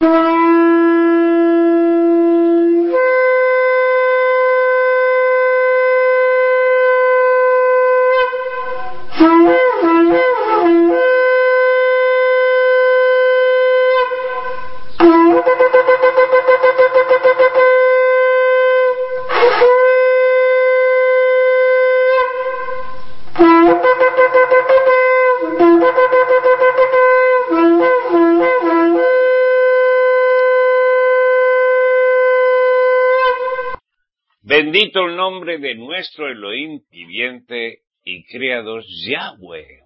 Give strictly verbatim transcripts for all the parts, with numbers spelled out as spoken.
Bendito el nombre de nuestro Elohim viviente y creador Yahweh.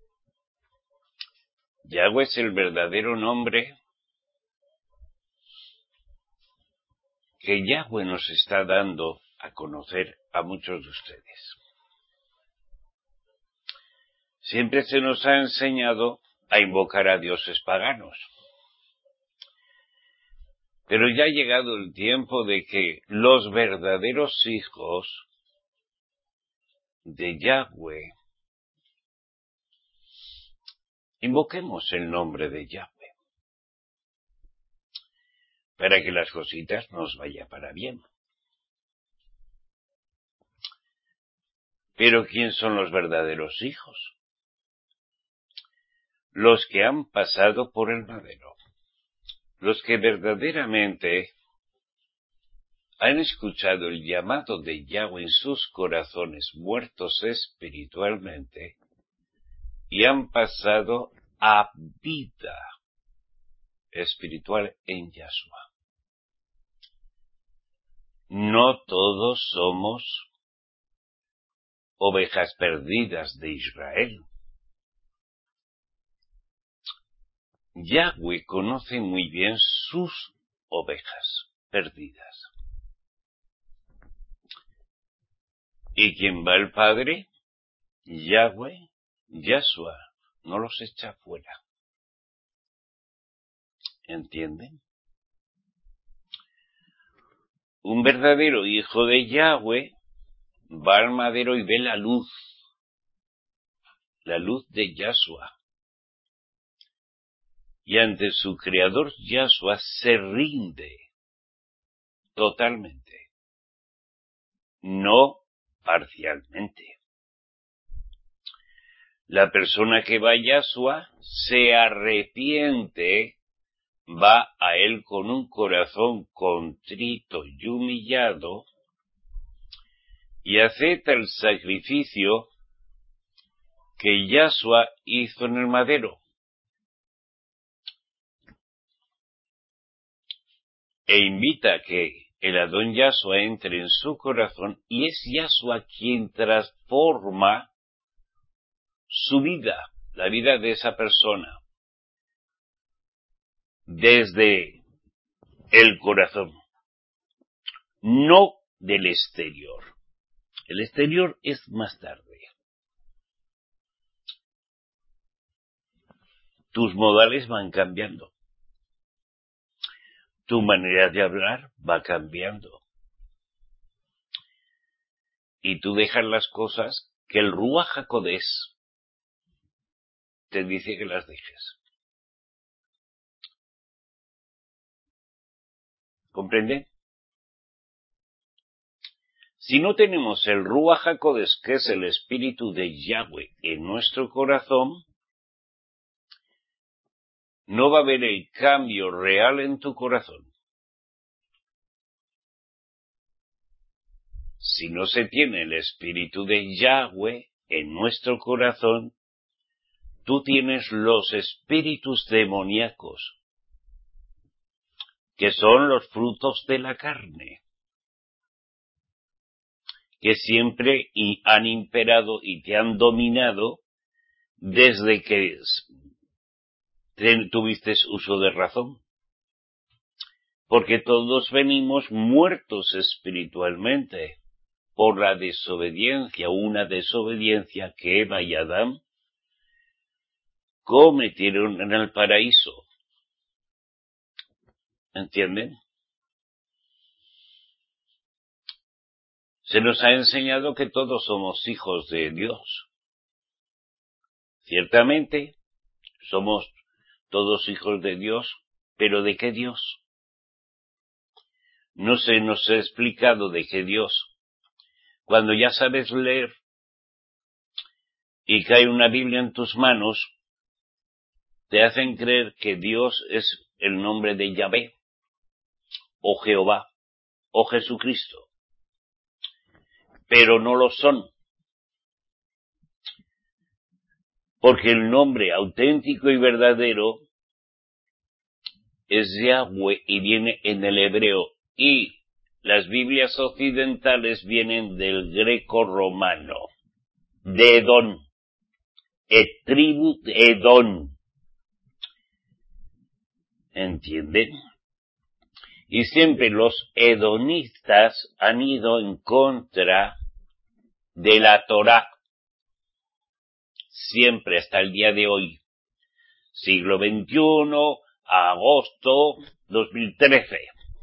Yahweh es el verdadero nombre que Yahweh nos está dando a conocer a muchos de ustedes. Siempre se nos ha enseñado a invocar a dioses paganos. Pero ya ha llegado el tiempo de que los verdaderos hijos de Yahweh invoquemos el nombre de Yahweh para que las cositas nos vayan para bien. Pero ¿quién son los verdaderos hijos? Los que han pasado por el madero. Los que verdaderamente han escuchado el llamado de Yahweh en sus corazones muertos espiritualmente y han pasado a vida espiritual en Yahshua. No todos somos ovejas perdidas de Israel. Yahweh conoce muy bien sus ovejas perdidas. ¿Y quién va al Padre? Yahweh, Yahshua, no los echa fuera. ¿Entienden? Un verdadero hijo de Yahweh va al madero y ve la luz, la luz de Yahshua. Y ante su creador Yahshua se rinde totalmente, no parcialmente. La persona que va a Yahshua se arrepiente, va a él con un corazón contrito y humillado y acepta el sacrificio que Yahshua hizo en el madero. E invita a que el Adón Yahshua entre en su corazón y es Yahshua quien transforma su vida, la vida de esa persona, desde el corazón, no del exterior. El exterior es más tarde. Tus modales van cambiando. Tu manera de hablar va cambiando. Y tú dejas las cosas que el Ruach HaKodesh te dice que las dejes. ¿Comprende? Si no tenemos el Ruach HaKodesh, que es el espíritu de Yahweh, en nuestro corazón, no va a haber el cambio real en tu corazón. Si no se tiene el espíritu de Yahweh en nuestro corazón, tú tienes los espíritus demoníacos, que son los frutos de la carne, que siempre han imperado y te han dominado desde que tuviste uso de razón. Porque todos venimos muertos espiritualmente por la desobediencia, una desobediencia que Eva y Adán cometieron en el paraíso. ¿Entienden? Se nos ha enseñado que todos somos hijos de Dios. Ciertamente, somos todos hijos de Dios ¿Pero de qué Dios? No se nos ha explicado de qué Dios. Cuando ya sabes leer y cae una Biblia en tus manos, te hacen creer que Dios es el nombre de Yahvé, o Jehová, o Jesucristo. Pero no lo son. Porque el nombre auténtico y verdadero es Yahweh y viene en el hebreo. Y las Biblias occidentales vienen del greco-romano, de Edón, et tribu de Edón. ¿Entienden? Y siempre los edonistas han ido en contra de la Torá. Siempre hasta el día de hoy. Siglo veintiuno, agosto dos mil trece.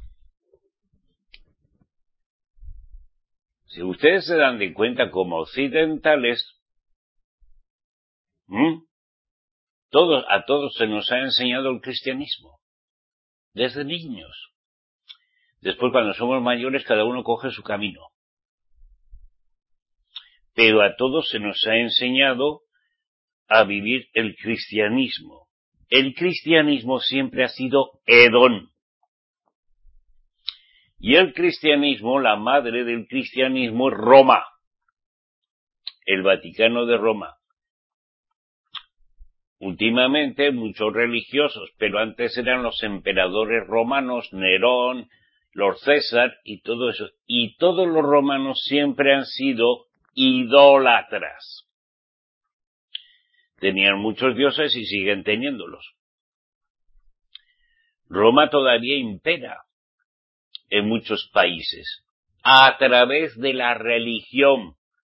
Si ustedes se dan de cuenta como occidentales, ¿m? todos, a todos se nos ha enseñado el cristianismo. Desde niños. Después, cuando somos mayores, cada uno coge su camino. Pero a todos se nos ha enseñado a vivir el cristianismo. El cristianismo siempre ha sido Edón. Y el cristianismo, la madre del cristianismo es Roma. El Vaticano de Roma. Últimamente muchos religiosos, pero antes eran los emperadores romanos, Nerón, Lord César y todo eso. Y todos los romanos siempre han sido idólatras. Tenían muchos dioses y siguen teniéndolos. Roma todavía impera en muchos países a través de la religión.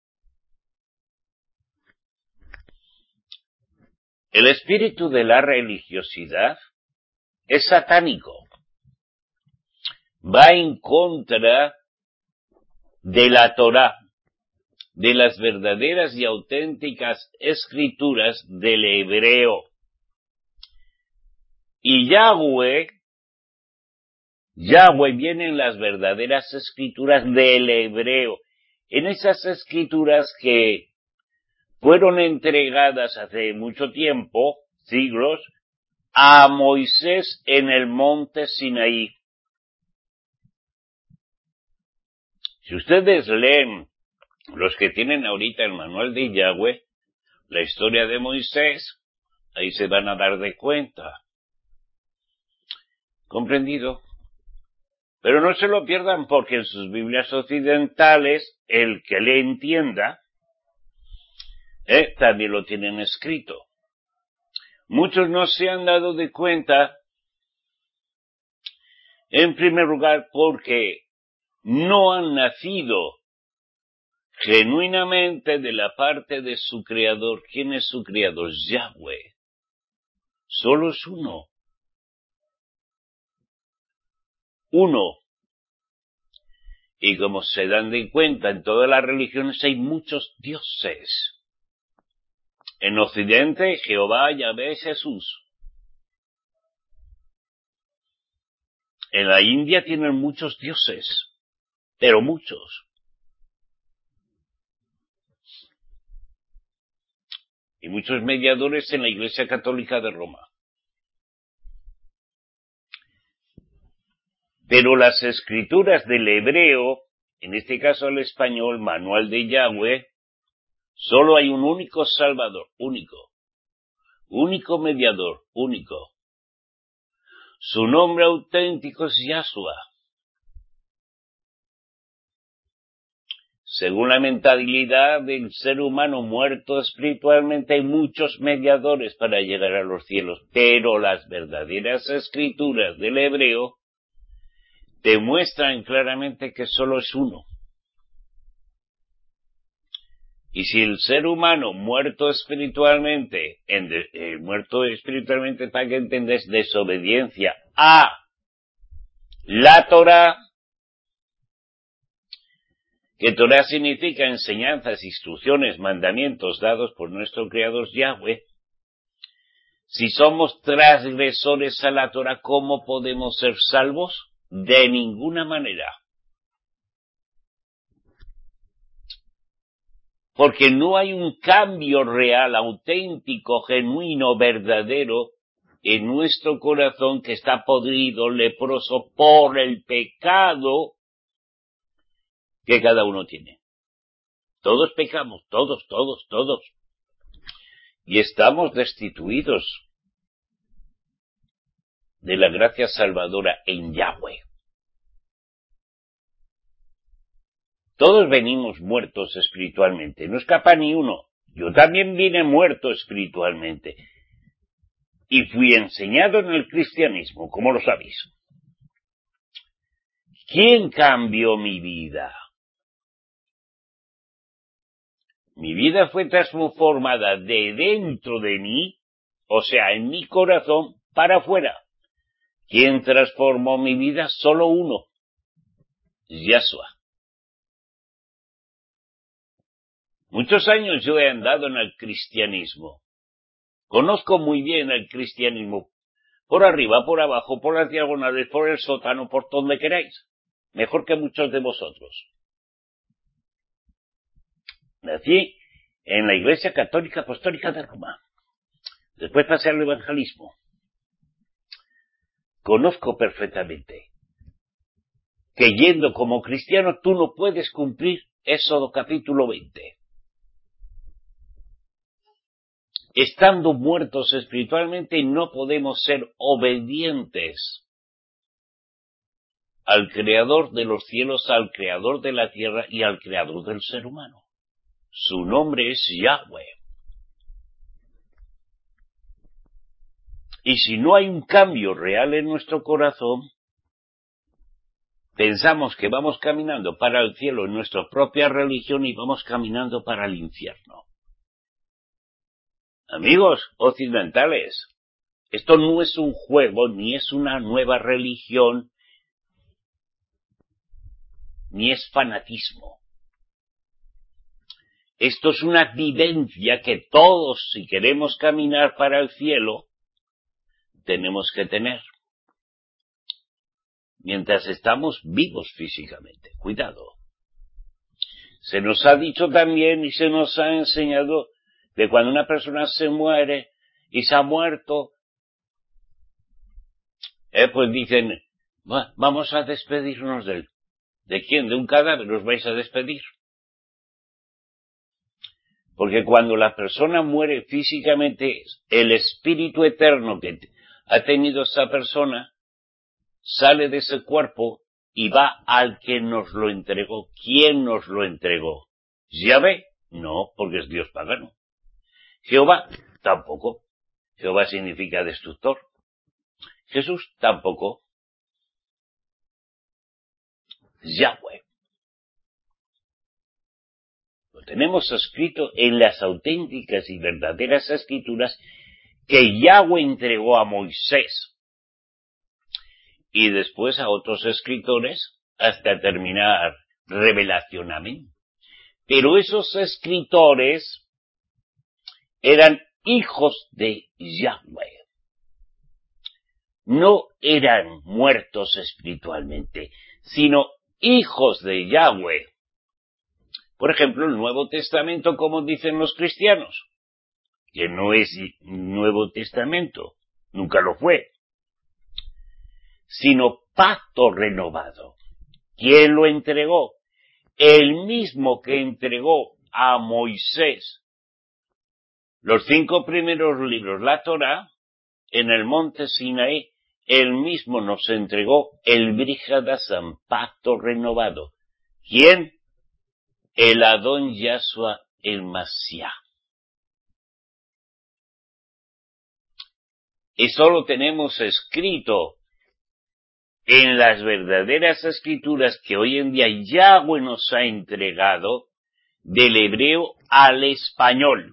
El espíritu de la religiosidad es satánico. Va en contra de la Torá, de las verdaderas y auténticas escrituras del hebreo. Y Yahweh, Yahweh viene en las verdaderas escrituras del hebreo, en esas escrituras que fueron entregadas hace mucho tiempo, siglos, a Moisés en el monte Sinaí. Si ustedes leen, los que tienen ahorita el manual de Yahweh, la historia de Moisés, ahí se van a dar de cuenta. ¿Comprendido? Pero no se lo pierdan porque en sus Biblias occidentales, el que le entienda, eh, también lo tienen escrito. Muchos no se han dado de cuenta, en primer lugar, porque no han nacido genuinamente de la parte de su Creador. ¿Quién es su Creador? Yahweh. Solo es uno. Uno. Y como se dan de cuenta, en todas las religiones hay muchos dioses. En Occidente, Jehová, Yahvé, Jesús. En la India tienen muchos dioses, pero muchos. Y muchos mediadores en la Iglesia Católica de Roma. Pero las escrituras del hebreo, en este caso el español, manual de Yahweh, solo hay un único Salvador, único. Único mediador, único. Su nombre auténtico es Yahshua. Según la mentalidad del ser humano muerto espiritualmente, hay muchos mediadores para llegar a los cielos, pero las verdaderas escrituras del hebreo te muestran claramente que solo es uno. Y si el ser humano muerto espiritualmente, en de, eh, muerto espiritualmente para que entendes, desobediencia a la Torá, que Torá significa enseñanzas, instrucciones, mandamientos dados por nuestro Creador Yahweh, Si somos transgresores a la Torah, ¿cómo podemos ser salvos? De ninguna manera. Porque no hay un cambio real, auténtico, genuino, verdadero en nuestro corazón que está podrido, leproso por el pecado que cada uno tiene. Todos pecamos, todos, todos, todos. Y estamos destituidos de la gracia salvadora en Yahweh. Todos venimos muertos espiritualmente, no escapa ni uno. Yo también vine muerto espiritualmente. Y fui enseñado en el cristianismo, como lo sabéis. ¿Quién cambió mi vida? Mi vida fue transformada de dentro de mí, o sea, en mi corazón, para afuera. ¿Quién transformó mi vida? Solo uno. Yahshua. Muchos años yo he andado en el cristianismo. Conozco muy bien el cristianismo. Por arriba, por abajo, por las diagonales, por el sótano, por donde queráis. Mejor que muchos de vosotros. Nací en la Iglesia Católica Apostólica de Roma. Después pasé al evangelismo. Conozco perfectamente que yendo como cristiano tú no puedes cumplir Éxodo capítulo veinte. Estando muertos espiritualmente no podemos ser obedientes al Creador de los cielos, al Creador de la tierra y al Creador del ser humano. Su nombre es Yahweh. Y si no hay un cambio real en nuestro corazón, pensamos que vamos caminando para el cielo en nuestra propia religión y vamos caminando para el infierno. Amigos occidentales, esto no es un juego, ni es una nueva religión, ni es fanatismo. Esto es una vivencia que todos, si queremos caminar para el cielo, tenemos que tener. Mientras estamos vivos físicamente. Cuidado. Se nos ha dicho también y se nos ha enseñado que cuando una persona se muere y se ha muerto, eh, pues dicen, vamos a despedirnos de él. ¿De quién? ¿De un cadáver os vais a despedir? Porque cuando la persona muere físicamente, el espíritu eterno que ha tenido esa persona sale de ese cuerpo y va al que nos lo entregó. ¿Quién nos lo entregó? ¿Yahvé? No, porque es Dios pagano. Jehová, tampoco. Jehová significa destructor. Jesús, tampoco. Yahweh. Lo tenemos escrito en las auténticas y verdaderas escrituras que Yahweh entregó a Moisés y después a otros escritores hasta terminar revelación. Amén. Pero esos escritores eran hijos de Yahweh. No eran muertos espiritualmente, sino hijos de Yahweh. Por ejemplo, el Nuevo Testamento, como dicen los cristianos, que no es Nuevo Testamento, nunca lo fue, sino pacto renovado. ¿Quién lo entregó? El mismo que entregó a Moisés los cinco primeros libros, la Torá, en el monte Sinaí, él mismo nos entregó el Brit Hadashah, pacto renovado. ¿Quién? El Adón Yahshua, el Mashiach. Eso lo tenemos escrito en las verdaderas escrituras que hoy en día Yahweh nos ha entregado del hebreo al español.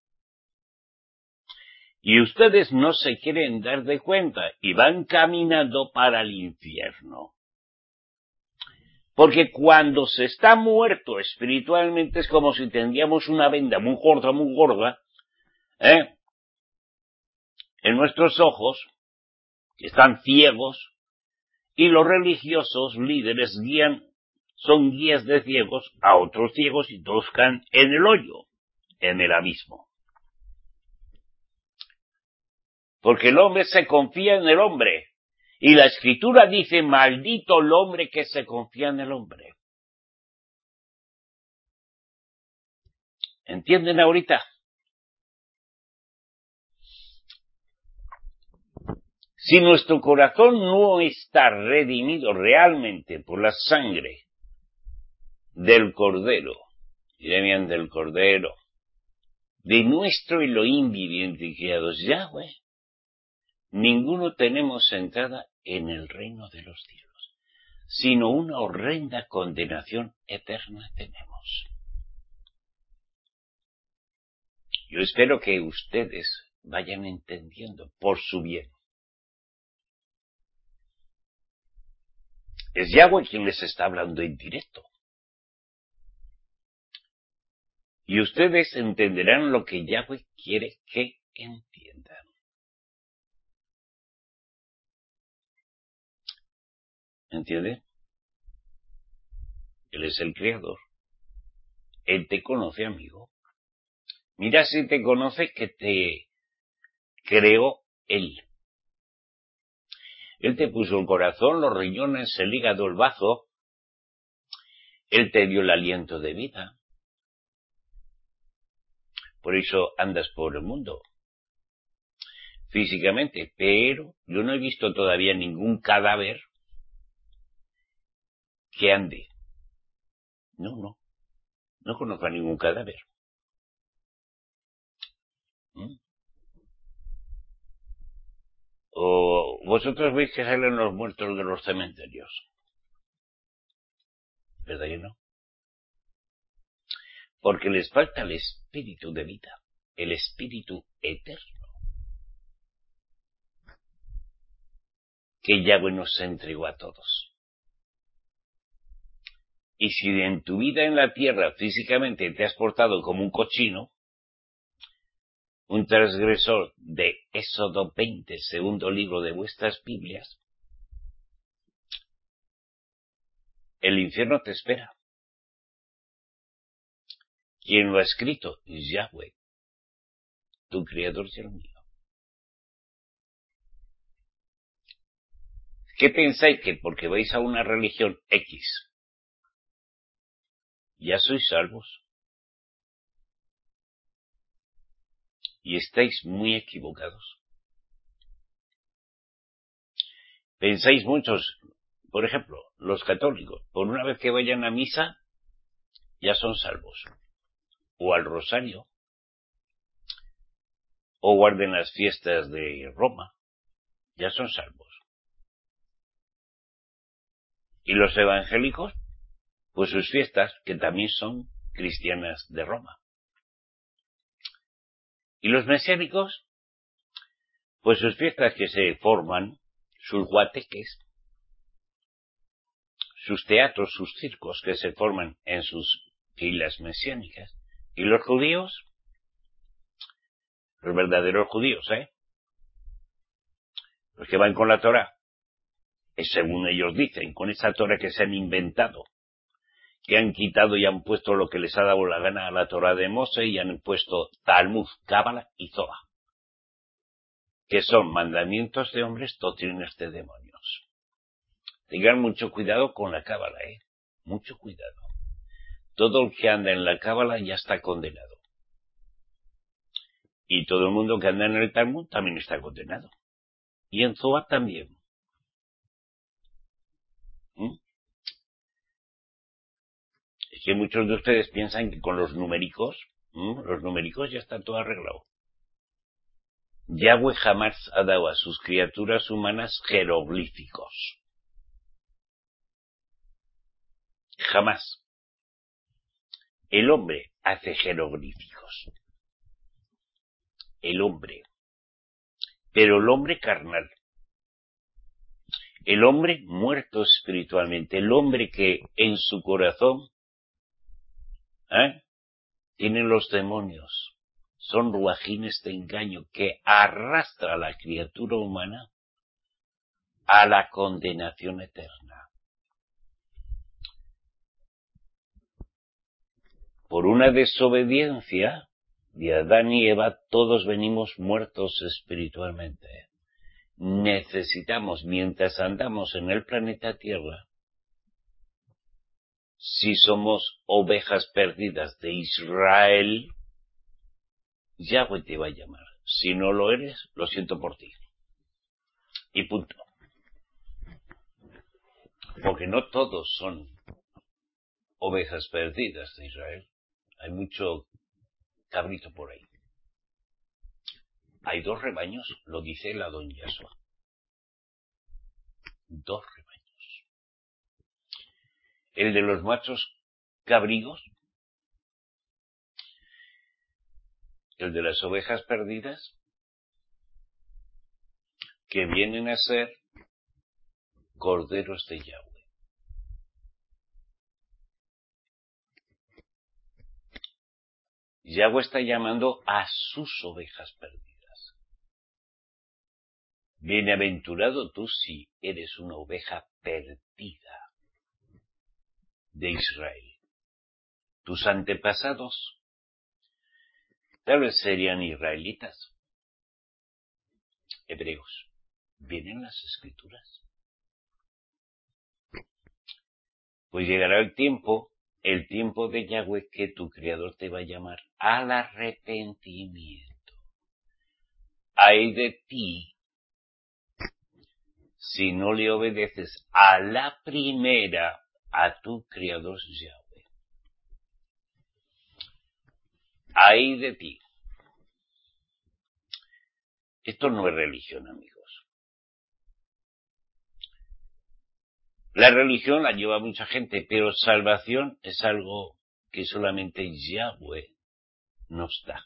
Y ustedes no se quieren dar de cuenta y van caminando para el infierno. Porque cuando se está muerto espiritualmente es como si tendríamos una venda muy gorda, muy gorda, ¿eh? en nuestros ojos, que están ciegos, y los religiosos líderes guían, son guías de ciegos a otros ciegos y todos caen en el hoyo, en el abismo. Porque el hombre se confía en el hombre. Y la Escritura dice, maldito el hombre que se confía en el hombre. ¿Entienden ahorita? Si nuestro corazón no está redimido realmente por la sangre del Cordero, diré bien del Cordero, de nuestro Elohim viviente criados Yahweh, ninguno tenemos entrada en el reino de los cielos, sino una horrenda condenación eterna tenemos. Yo espero que ustedes vayan entendiendo por su bien. Es Yahweh quien les está hablando en directo. Y ustedes entenderán lo que Yahweh quiere que entiendan. ¿Entiende? Él es el Creador. Él te conoce, amigo. Mira si te conoce que te creó Él. Él te puso el corazón, los riñones, el hígado, el bazo. Él te dio el aliento de vida. Por eso andas por el mundo. Físicamente. Pero yo no he visto todavía ningún cadáver que ande. No, no. No conozco a ningún cadáver. ¿Mm? O vosotros veis que salen los muertos de los cementerios. ¿Verdad que no? Porque les falta el espíritu de vida, el espíritu eterno, que Yahweh nos entregó a todos. Y si en tu vida en la tierra físicamente te has portado como un cochino, un transgresor de Éxodo veinte, segundo libro de vuestras Biblias, el infierno te espera. ¿Quién lo ha escrito? Yahweh, tu Creador y el mío. ¿Qué pensáis que porque vais a una religión X ya sois salvos? Y estáis muy equivocados. Pensáis muchos, por ejemplo, los católicos, por una vez que vayan a misa, ya son salvos. O al rosario. O guarden las fiestas de Roma, ya son salvos. Y los evangélicos, pues sus fiestas, que también son cristianas de Roma. Y los mesiánicos, pues sus fiestas que se forman, sus guateques, sus teatros, sus circos que se forman en sus filas mesiánicas. Y los judíos, los verdaderos judíos, ¿eh? Los que van con la Torá, es según ellos dicen, con esa Torá que se han inventado, que han quitado y han puesto lo que les ha dado la gana a la Torá de Moshe y han puesto Talmud, Cábala y Zohar, que son mandamientos de hombres, doctrinas de demonios. Tengan mucho cuidado con la Cábala, ¿eh? Mucho cuidado. Todo el que anda en la Cábala ya está condenado. Y todo el mundo que anda en el Talmud también está condenado. Y en Zohar también. ¿Mm? Es que muchos de ustedes piensan que con los numéricos, ¿Mm? los numéricos ya está todo arreglado. Yahweh jamás ha dado a sus criaturas humanas jeroglíficos. Jamás. El hombre hace jeroglíficos. El hombre. Pero el hombre carnal. El hombre muerto espiritualmente. El hombre que en su corazón ¿eh? tiene los demonios. son ruajines de engaño que arrastra a la criatura humana a la condenación eterna. Por una desobediencia de Adán y Eva, todos venimos muertos espiritualmente. Necesitamos, mientras andamos en el planeta Tierra, si somos ovejas perdidas de Israel, Yahweh te va a llamar. Si no lo eres, lo siento por ti. Y punto. Porque no todos son ovejas perdidas de Israel. Hay mucho cabrito por ahí. Hay dos rebaños, lo dice el Adón Yahshua. Dos rebaños. El de los machos cabríos, el de las ovejas perdidas, que vienen a ser corderos de Yahweh. Yahweh está llamando a sus ovejas perdidas. Bienaventurado tú si eres una oveja perdida de Israel. Tus antepasados tal vez serían israelitas, hebreos. ¿Vienen las escrituras? Pues llegará el tiempo, el tiempo de Yahweh, que tu Creador te va a llamar al arrepentimiento. Ay de ti si no le obedeces a la primera, a tu Creador Yahweh. Ay de ti. Esto no es religión, amigos. La religión la lleva mucha gente, pero salvación es algo que solamente Yahweh nos da.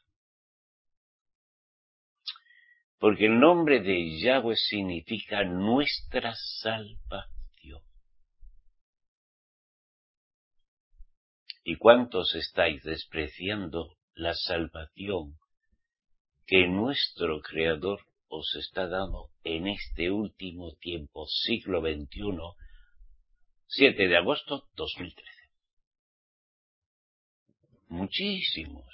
Porque el nombre de Yahweh significa nuestra salvación. ¿Y cuántos estáis despreciando la salvación que nuestro Creador os está dando en este último tiempo, siglo veintiuno, siete de agosto de dos mil trece? Muchísimos.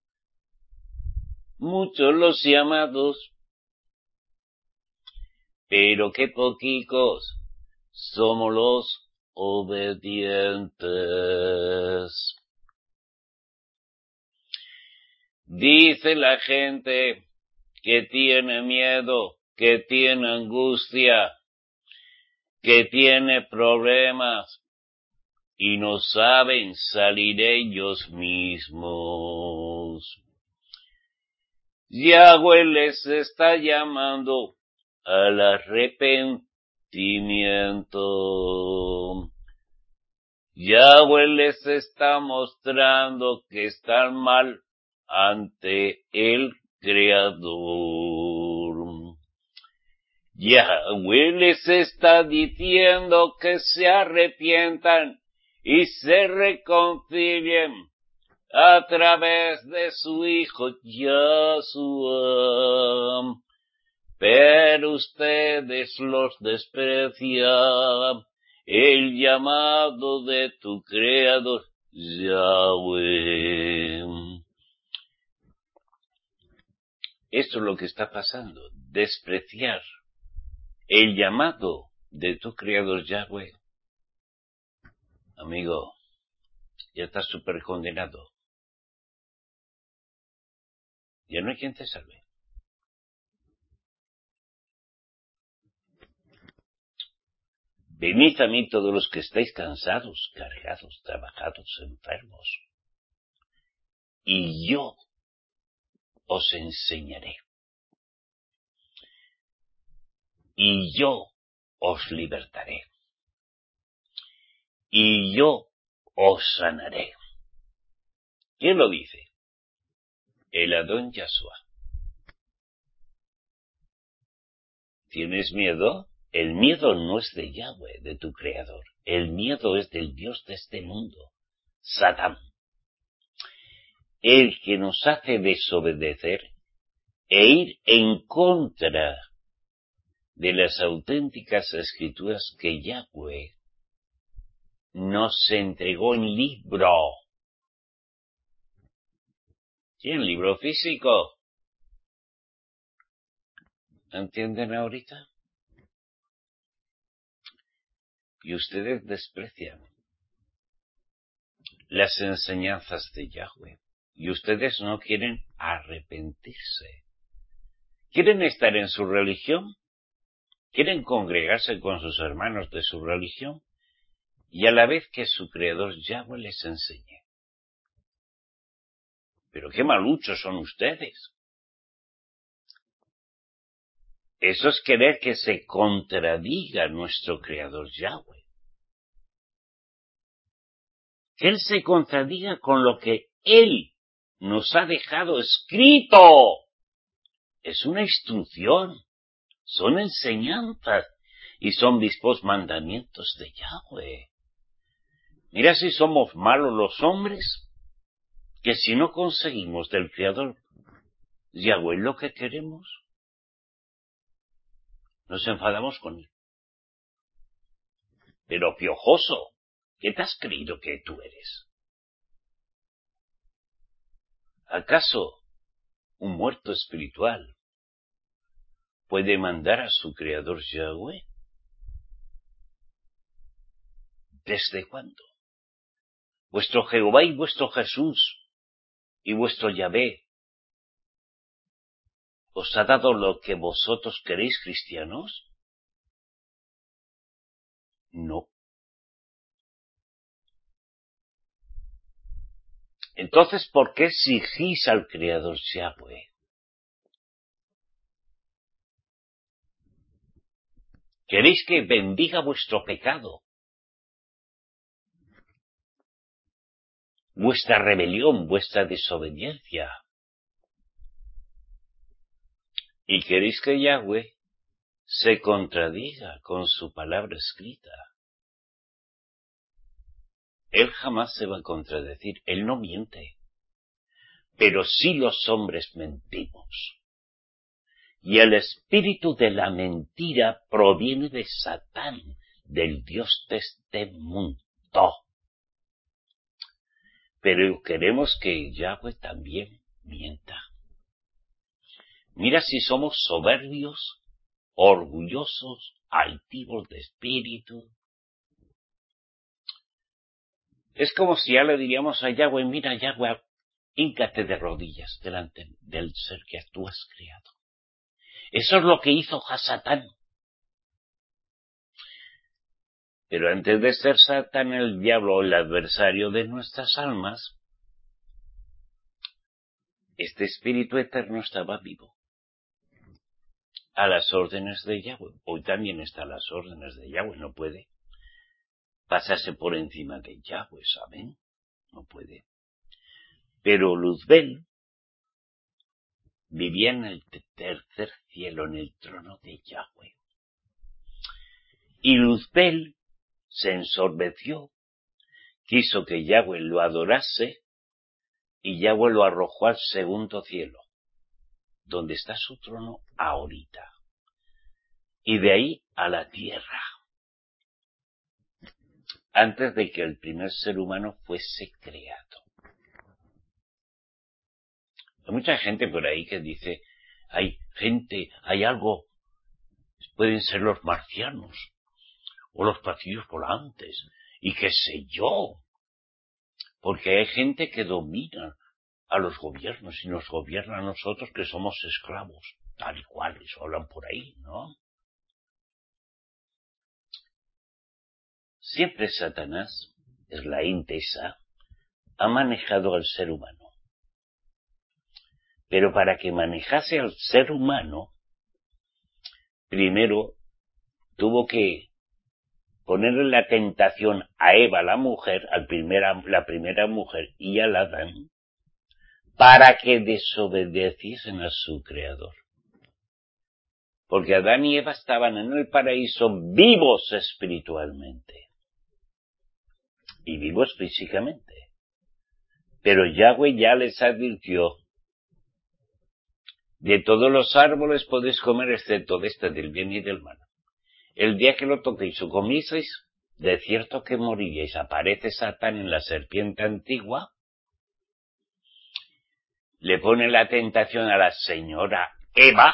Muchos los llamados, pero qué poquicos somos los obedientes. Dice la gente que tiene miedo, que tiene angustia, que tiene problemas y no saben salir ellos mismos. Yahweh les está llamando al arrepentimiento. Yahweh les está mostrando que están mal ante el Creador. Yahweh les está diciendo que se arrepientan y se reconcilien a través de su Hijo Yahshua. Pero ustedes los desprecian el llamado de tu Creador Yahweh. Esto es lo que está pasando, despreciar el llamado de tu Creador Yahweh. Amigo, ya estás súper condenado. Ya no hay quien te salve. Venid a mí todos los que estáis cansados, cargados, trabajados, enfermos, y yo os enseñaré. Y yo os libertaré. Y yo os sanaré. ¿Quién lo dice? El Adón Yahshua. ¿Tienes miedo? El miedo no es de Yahweh, de tu Creador. El miedo es del Dios de este mundo, Satán. el que nos hace desobedecer e ir en contra de las auténticas escrituras que Yahweh nos entregó en libro. ¿Sí, en libro físico? ¿Entienden ahorita? Y ustedes desprecian las enseñanzas de Yahweh. Y ustedes no quieren arrepentirse. ¿Quieren estar en su religión? ¿Quieren congregarse con sus hermanos de su religión? Y a la vez que su Creador Yahweh les enseñe. Pero qué maluchos son ustedes. Eso es querer que se contradiga nuestro Creador Yahweh. Que Él se contradiga con lo que Él nos ha dejado escrito. Es una instrucción, son enseñanzas y son vistos mandamientos de Yahweh. Mira si somos malos los hombres, que si no conseguimos del Creador Yahweh lo que queremos, nos enfadamos con Él. Pero piojoso, ¿qué te has creído que tú eres? ¿Acaso un muerto espiritual puede mandar a su Creador Yahweh? ¿Desde cuándo? Vuestro Jehová y vuestro Jesús y vuestro Yahvé ¿os ha dado lo que vosotros queréis, cristianos? No. Entonces, ¿por qué exigís al Creador Yahweh? ¿Queréis que bendiga vuestro pecado? Vuestra rebelión, vuestra desobediencia. ¿Y queréis que Yahweh se contradiga con su palabra escrita? Él jamás se va a contradecir, Él no miente. Pero sí los hombres mentimos. Y el espíritu de la mentira proviene de Satán, del Dios de este mundo. Pero queremos que Yahweh también mienta. Mira si somos soberbios, orgullosos, altivos de espíritu. Es como si ya le diríamos a Yahweh, mira Yahweh, híncate de rodillas delante del ser que tú has creado. Eso es lo que hizo Satán. Pero antes de ser Satán el diablo, el adversario de nuestras almas, este espíritu eterno estaba vivo. A las órdenes de Yahweh. Hoy también está a las órdenes de Yahweh, no puede pasarse por encima de Yahweh, ¿saben? No puede. Pero Luzbel vivía en el tercer cielo, en el trono de Yahweh. Y Luzbel se ensorbeció, quiso que Yahweh lo adorase, y Yahweh lo arrojó al segundo cielo, donde está su trono ahorita. Y de ahí a la tierra, antes de que el primer ser humano fuese creado. Hay mucha gente por ahí que dice, hay gente, hay algo, pueden ser los marcianos, o los platillos volantes, y qué sé yo, porque hay gente que domina a los gobiernos y nos gobierna a nosotros que somos esclavos, tal y cual, eso hablan por ahí, ¿no? Siempre Satanás, es la intesa, ha manejado al ser humano. Pero para que manejase al ser humano, primero tuvo que ponerle la tentación a Eva, la mujer, al primera, la primera mujer, y al Adán, para que desobedeciesen a su Creador. Porque Adán y Eva estaban en el paraíso vivos espiritualmente y vivos físicamente. Pero Yahweh ya les advirtió: de todos los árboles podéis comer excepto de este, del bien y del mal. El día que lo toquéis o comieseis, de cierto que moriríais. Aparece Satán en la serpiente antigua, le pone la tentación a la señora Eva,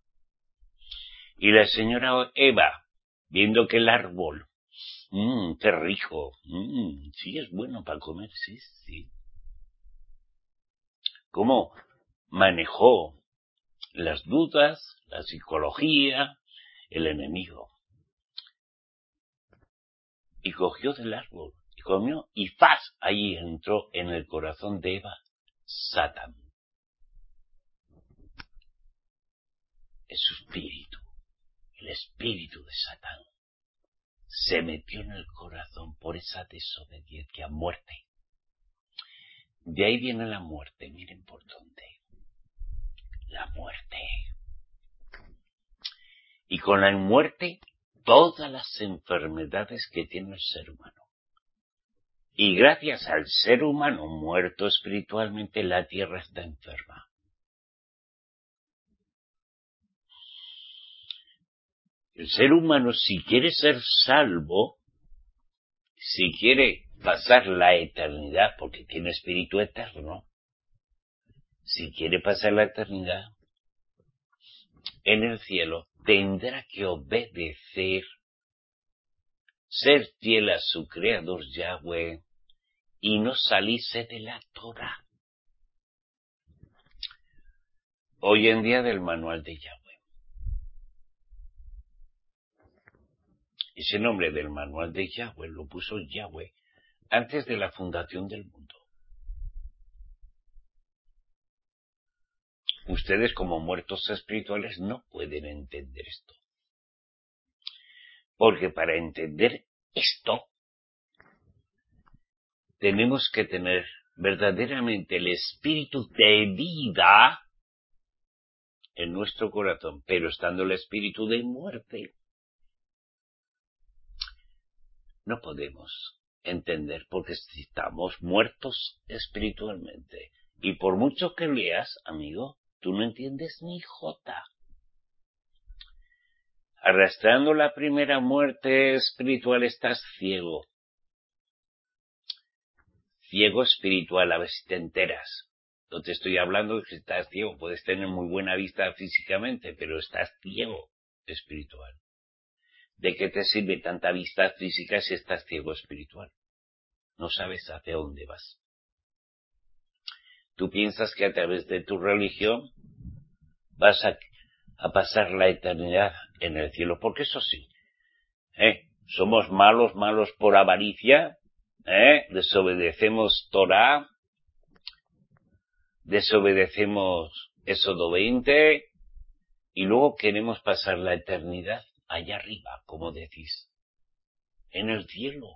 y la señora Eva, viendo que el árbol, mmm, qué rico, mmm, sí es bueno para comer, sí, sí. ¿Cómo manejó las dudas, la psicología, el enemigo? Y cogió del árbol, y comió, y ¡paz! Ahí entró en el corazón de Eva Satán. Es su espíritu, el espíritu de Satán. Se metió en el corazón por esa desobediencia, muerte. De ahí viene la muerte, miren por dónde. La muerte. Y con la muerte, todas las enfermedades que tiene el ser humano. Y gracias al ser humano muerto espiritualmente, la tierra está enferma. El ser humano, si quiere ser salvo, si quiere pasar la eternidad, porque tiene espíritu eterno, si quiere pasar la eternidad en el cielo, tendrá que obedecer, ser fiel a su creador Yahweh y no salirse de la Torah. Hoy en día del manual de Yahweh. Ese nombre del manual de Yahweh lo puso Yahweh antes de la fundación del mundo. Ustedes, como muertos espirituales, no pueden entender esto. Porque para entender esto, tenemos que tener verdaderamente el espíritu de vida en nuestro corazón, pero estando el espíritu de muerte, no podemos entender, porque estamos muertos espiritualmente. Y por mucho que leas, amigo, tú no entiendes ni jota. Arrastrando la primera muerte espiritual estás ciego. Ciego espiritual, a ver si te enteras. No te estoy hablando de que estás ciego, puedes tener muy buena vista físicamente, pero estás ciego espiritual. ¿De qué te sirve tanta vista física si estás ciego espiritual? No sabes hacia dónde vas. Tú piensas que a través de tu religión vas a, a pasar la eternidad en el cielo, porque eso sí, ¿eh? Somos malos, malos por avaricia, ¿eh? Desobedecemos Torah, desobedecemos Éxodo veinte, y luego queremos pasar la eternidad allá arriba, como decís, en el cielo.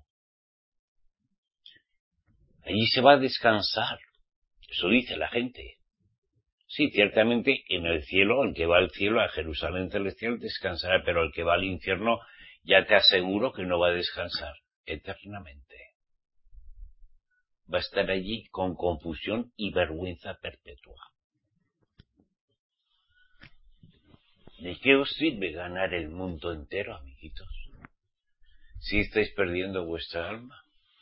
Allí se va a descansar. Eso dice la gente. Sí, ciertamente en el cielo, el que va al cielo, a Jerusalén celestial, descansará, pero el que va al infierno, ya te aseguro que no va a descansar eternamente. Va a estar allí con confusión y vergüenza perpetua. ¿De qué os sirve ganar el mundo entero, amiguitos, si estáis perdiendo vuestra alma?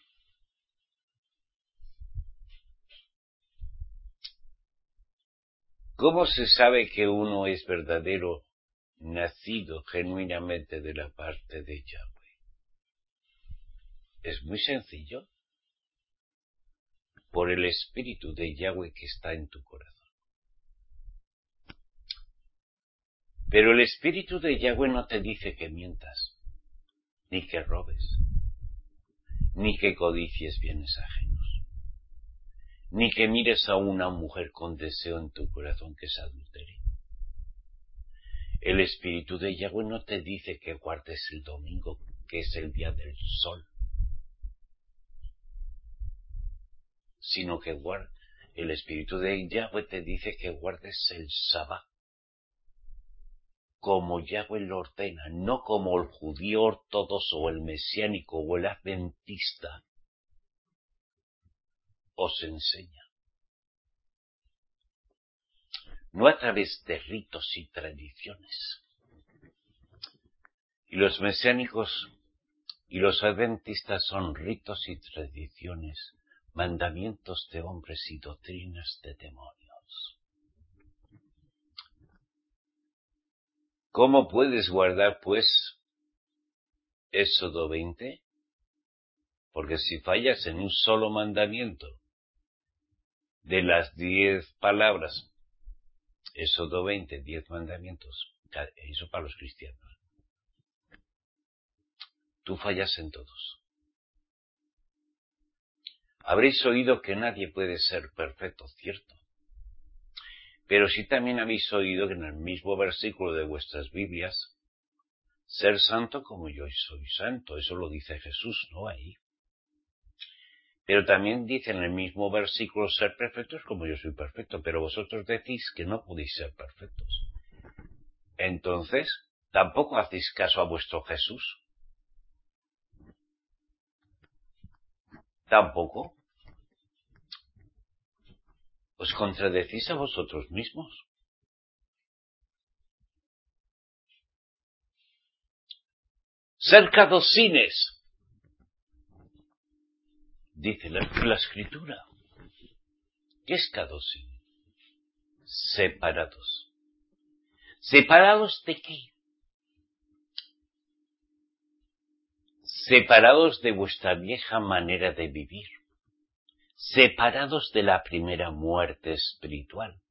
¿Cómo se sabe que uno es verdadero, nacido genuinamente de la parte de Yahweh? Es muy sencillo. Por el espíritu de Yahweh que está en tu corazón. Pero el espíritu de Yahweh no te dice que mientas, ni que robes, ni que codicies bienes ajenos, ni que mires a una mujer con deseo en tu corazón que es adulterio. El espíritu de Yahweh no te dice que guardes el domingo, que es el día del sol, sino que guarda, el espíritu de Yahweh te dice que guardes el Sabbat, como Yahweh lo ordena, no como el judío ortodoxo o el mesiánico o el adventista os enseña. no a través de ritos y tradiciones. Y los mesiánicos y los adventistas son ritos y tradiciones, mandamientos de hombres y doctrinas de demonios. ¿Cómo puedes guardar, pues, Éxodo veinte? Porque si fallas en un solo mandamiento de las diez palabras, Éxodo veinte, diez mandamientos, eso para los cristianos, tú fallas en todos. Habréis oído que nadie puede ser perfecto, cierto. Pero sí también habéis oído que en el mismo versículo de vuestras Biblias, ser santo como yo soy santo, eso lo dice Jesús, ¿no? Ahí. Pero también dice en el mismo versículo, ser perfectos como yo soy perfecto, pero vosotros decís que no podéis ser perfectos. Entonces, tampoco hacéis caso a vuestro Jesús. Tampoco. Os contradecís a vosotros mismos. Ser cadocines, dice la, la Escritura. ¿Qué es cadocín? Separados. ¿Separados de qué? Separados de vuestra vieja manera de vivir. Separados de la primera muerte espiritual.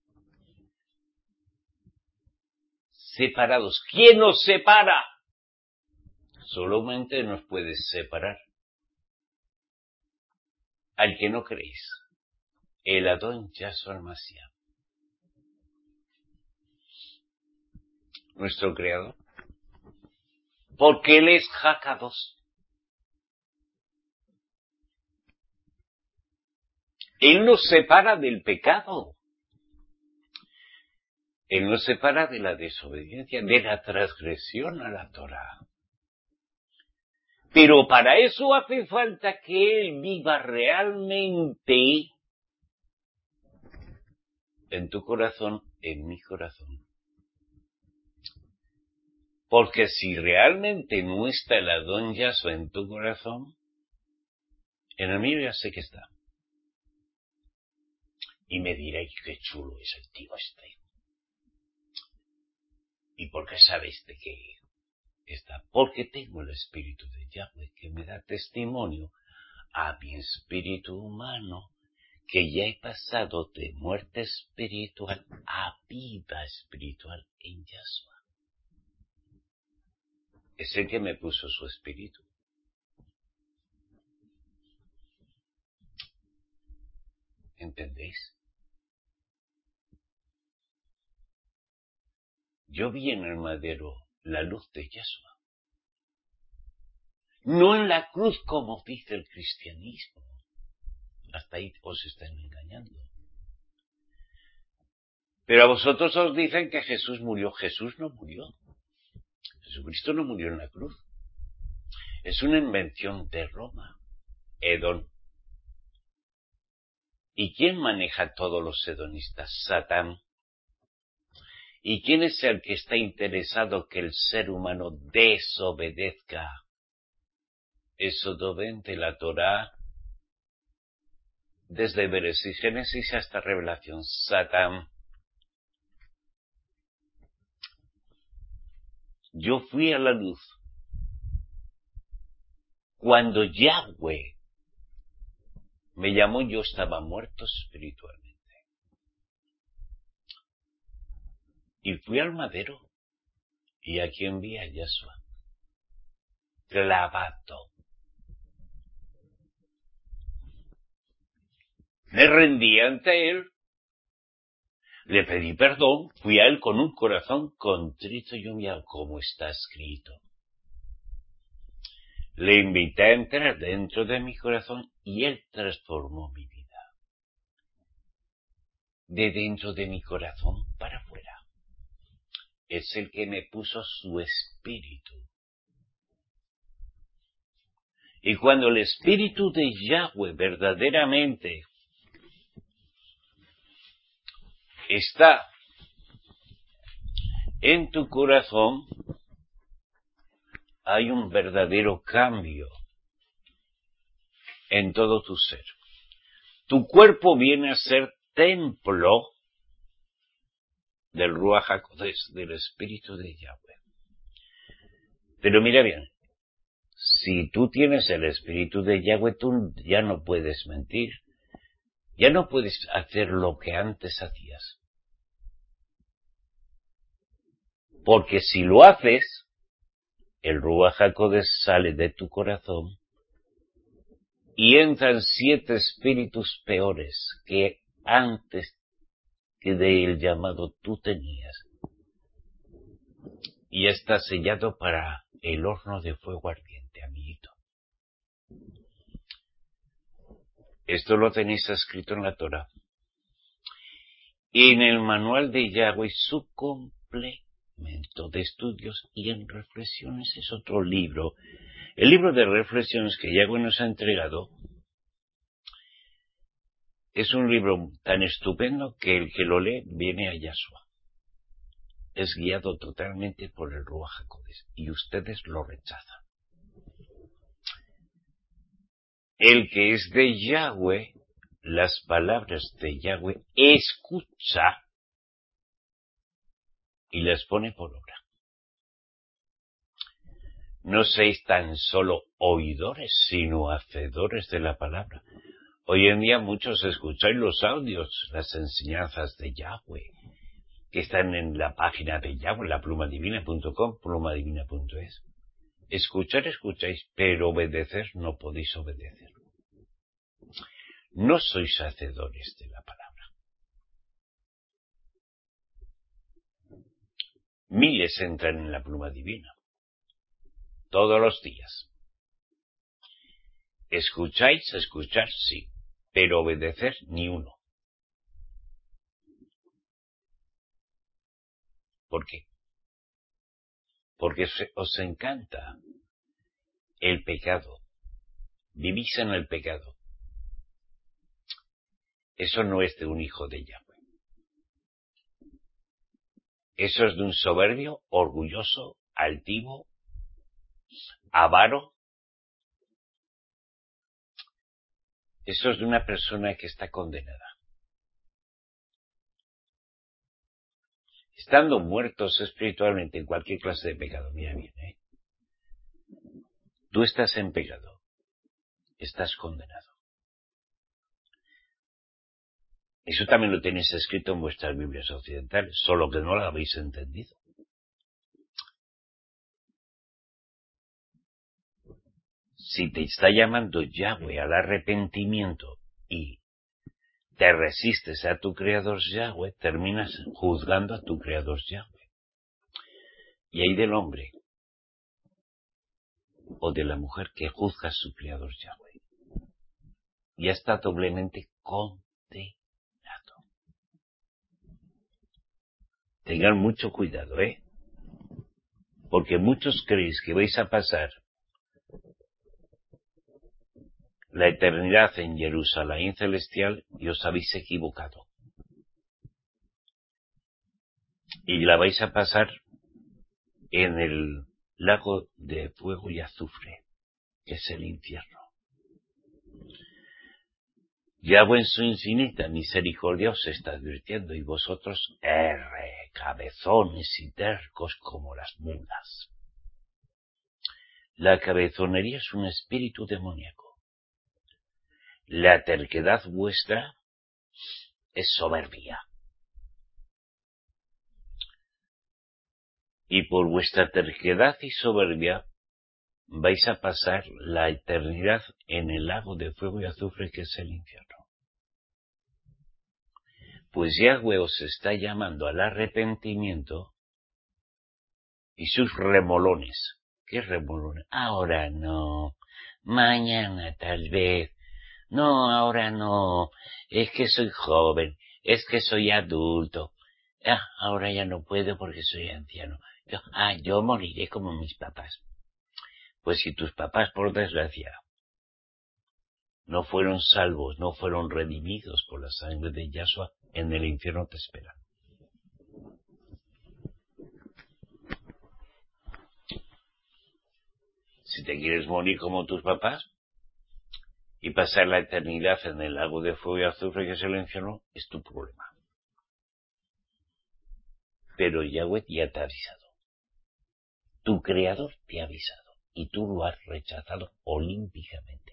Separados. ¿Quién nos separa? Solamente nos puede separar al que no creéis, el Adón Yahshua HaMashiach, nuestro Creador, porque Él es Hakadosh. Él nos separa del pecado, Él nos separa de la desobediencia, de la transgresión a la Torah. Pero para eso hace falta que Él viva realmente en tu corazón, en mi corazón. Porque si realmente no está el Adón Yahshua en tu corazón, en el mío ya sé que está. Y me diréis qué chulo es el tío este. ¿Y por qué sabéis de qué está? Porque tengo el Espíritu de Yahweh que me da testimonio a mi espíritu humano que ya he pasado de muerte espiritual a vida espiritual en Yahshua. Es el que me puso su espíritu. ¿Entendéis? Yo vi en el madero la luz de Yahshua. No en la cruz como dice el cristianismo. Hasta ahí os están engañando. Pero a vosotros os dicen que Jesús murió. Jesús no murió. Jesucristo no murió en la cruz. Es una invención de Roma. Edón. ¿Y quién maneja a todos los hedonistas? Satán. ¿Y quién es el que está interesado que el ser humano desobedezca? Éxodo veinte, la Torá, desde Bereshit, Génesis hasta Revelación. Satán. Yo fui a la luz cuando Yahweh me llamó, yo estaba muerto espiritualmente. Y fui al madero, y aquí envía a Yahshua, clavado. Me rendí ante él, le pedí perdón, fui a él con un corazón contrito y humillado, como está escrito. Le invité a entrar dentro de mi corazón y él transformó mi vida. De dentro de mi corazón para afuera. Es el que me puso su espíritu. Y cuando el espíritu de Yahweh verdaderamente está en tu corazón hay un verdadero cambio en todo tu ser. Tu cuerpo viene a ser templo del Ruach HaKodesh, del Espíritu de Yahweh. Pero mira bien, si tú tienes el Espíritu de Yahweh, tú ya no puedes mentir. Ya no puedes hacer lo que antes hacías. Porque si lo haces, el Ruach HaKodesh sale de tu corazón y entran siete espíritus peores que antes que del llamado tú tenías. Y está sellado para el horno de fuego ardiente, amiguito. Esto lo tenéis escrito en la Torah. En el manual de Yahweh, su complemento de estudios y en reflexiones es otro libro. El libro de reflexiones que Yahweh nos ha entregado es un libro tan estupendo que el que lo lee viene a Yahshua. Es guiado totalmente por el Ruach HaKodesh y ustedes lo rechazan. El que es de Yahweh, las palabras de Yahweh, escucha y las pone por obra. No seis tan solo oidores, sino hacedores de la palabra. Hoy en día muchos escucháis los audios, las enseñanzas de Yahweh, que están en la página de Yahweh, la pluma divina punto com, pluma divina punto es. Escuchar escucháis, pero obedecer no podéis obedecer. No sois hacedores de la palabra. Miles entran en la pluma divina, todos los días. Escucháis, escuchar sí, pero obedecer ni uno. ¿Por qué? Porque os encanta el pecado. Vivís en el pecado. Eso no es de un hijo de Yahweh. Eso es de un soberbio, orgulloso, altivo, avaro. Eso es de una persona que está condenada. Estando muertos espiritualmente en cualquier clase de pecado, mira bien, ¿eh? Tú estás en pecado, estás condenado. Eso también lo tenéis escrito en vuestras Biblias occidentales, solo que no lo habéis entendido. Si te está llamando Yahweh al arrepentimiento y te resistes a tu Creador Yahweh, terminas juzgando a tu Creador Yahweh. Y hay del hombre o de la mujer que juzga a su Creador Yahweh. Ya está doblemente condenado. Tengan mucho cuidado, ¿eh? Porque muchos creéis que vais a pasar la eternidad en Jerusalén celestial y os habéis equivocado. Y la vais a pasar en el lago de fuego y azufre, que es el infierno. Yahweh en su infinita misericordia os está advirtiendo y vosotros, erre, cabezones y tercos como las mulas. La cabezonería es un espíritu demoníaco. La terquedad vuestra es soberbia. Y por vuestra terquedad y soberbia vais a pasar la eternidad en el lago de fuego y azufre que es el infierno. Pues Yahweh os está llamando al arrepentimiento y sus remolones. ¿Qué remolones? Ahora no, mañana tal vez, no, ahora no, es que soy joven, es que soy adulto, ah, ahora ya no puedo porque soy anciano, yo, ah, yo moriré como mis papás. Pues si tus papás, por desgracia, no fueron salvos, no fueron redimidos por la sangre de Yahshua, en el infierno te esperan. Si te quieres morir como tus papás y pasar la eternidad en el lago de fuego y azufre que es el infierno, es tu problema. Pero Yahweh ya te ha avisado. Tu creador te ha avisado y tú lo has rechazado olímpicamente.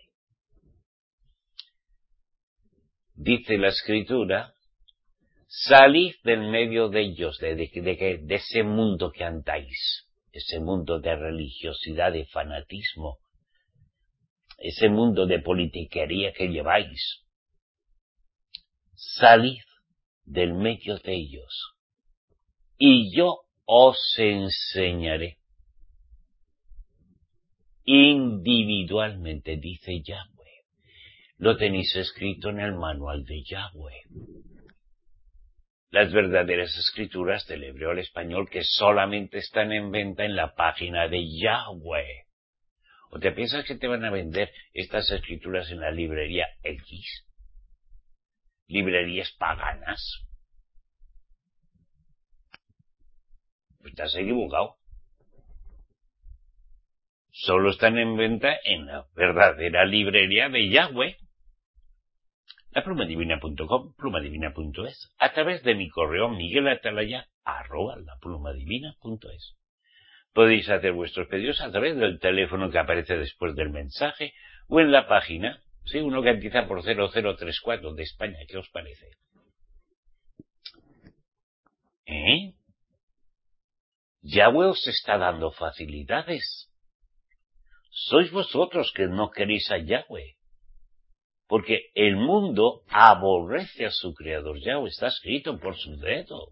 Dice la Escritura, salid del medio de ellos, de, de, de, de ese mundo que andáis, ese mundo de religiosidad, de fanatismo, ese mundo de politiquería que lleváis. Salid del medio de ellos y yo os enseñaré. Individualmente, dice Yahweh. Lo tenéis escrito en el manual de Yahweh. Las verdaderas escrituras del hebreo al español que solamente están en venta en la página de Yahweh. ¿O te piensas que te van a vender estas escrituras en la librería X? ¿Librerías paganas? Pues te has equivocado. Solo están en venta en la verdadera librería de Yahweh. La pluma divina punto com, pluma divina punto es, a través de mi correo miguelatalaya arroba la pluma divina punto es. Podéis hacer vuestros pedidos a través del teléfono que aparece después del mensaje o en la página, sí, uno que empieza por cero cero tres cuatro de España, ¿qué os parece? ¿Eh? Yahweh os está dando facilidades. Sois vosotros que no queréis a Yahweh. Porque el mundo aborrece a su creador. Yahweh está escrito por su dedo.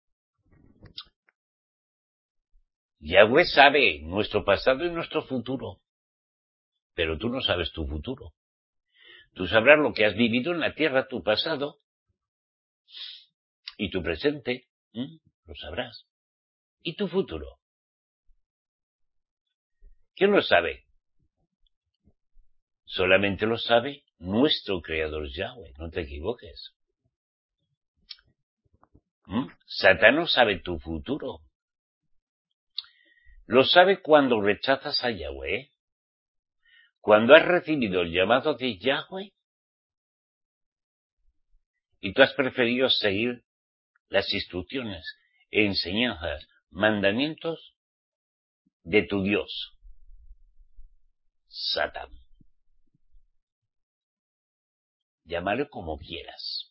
Yahweh sabe nuestro pasado y nuestro futuro. Pero tú no sabes tu futuro. Tú sabrás lo que has vivido en la tierra, tu pasado. Y tu presente. ¿Mm? Lo sabrás. ¿Y tu futuro? ¿Quién lo sabe? Solamente lo sabe nuestro creador Yahweh. No te equivoques. ¿Mm? Satán no sabe tu futuro. Lo sabe cuando rechazas a Yahweh. Cuando has recibido el llamado de Yahweh y tú has preferido seguir las instrucciones, enseñanzas, mandamientos de tu Dios, Satán. Llámale como quieras.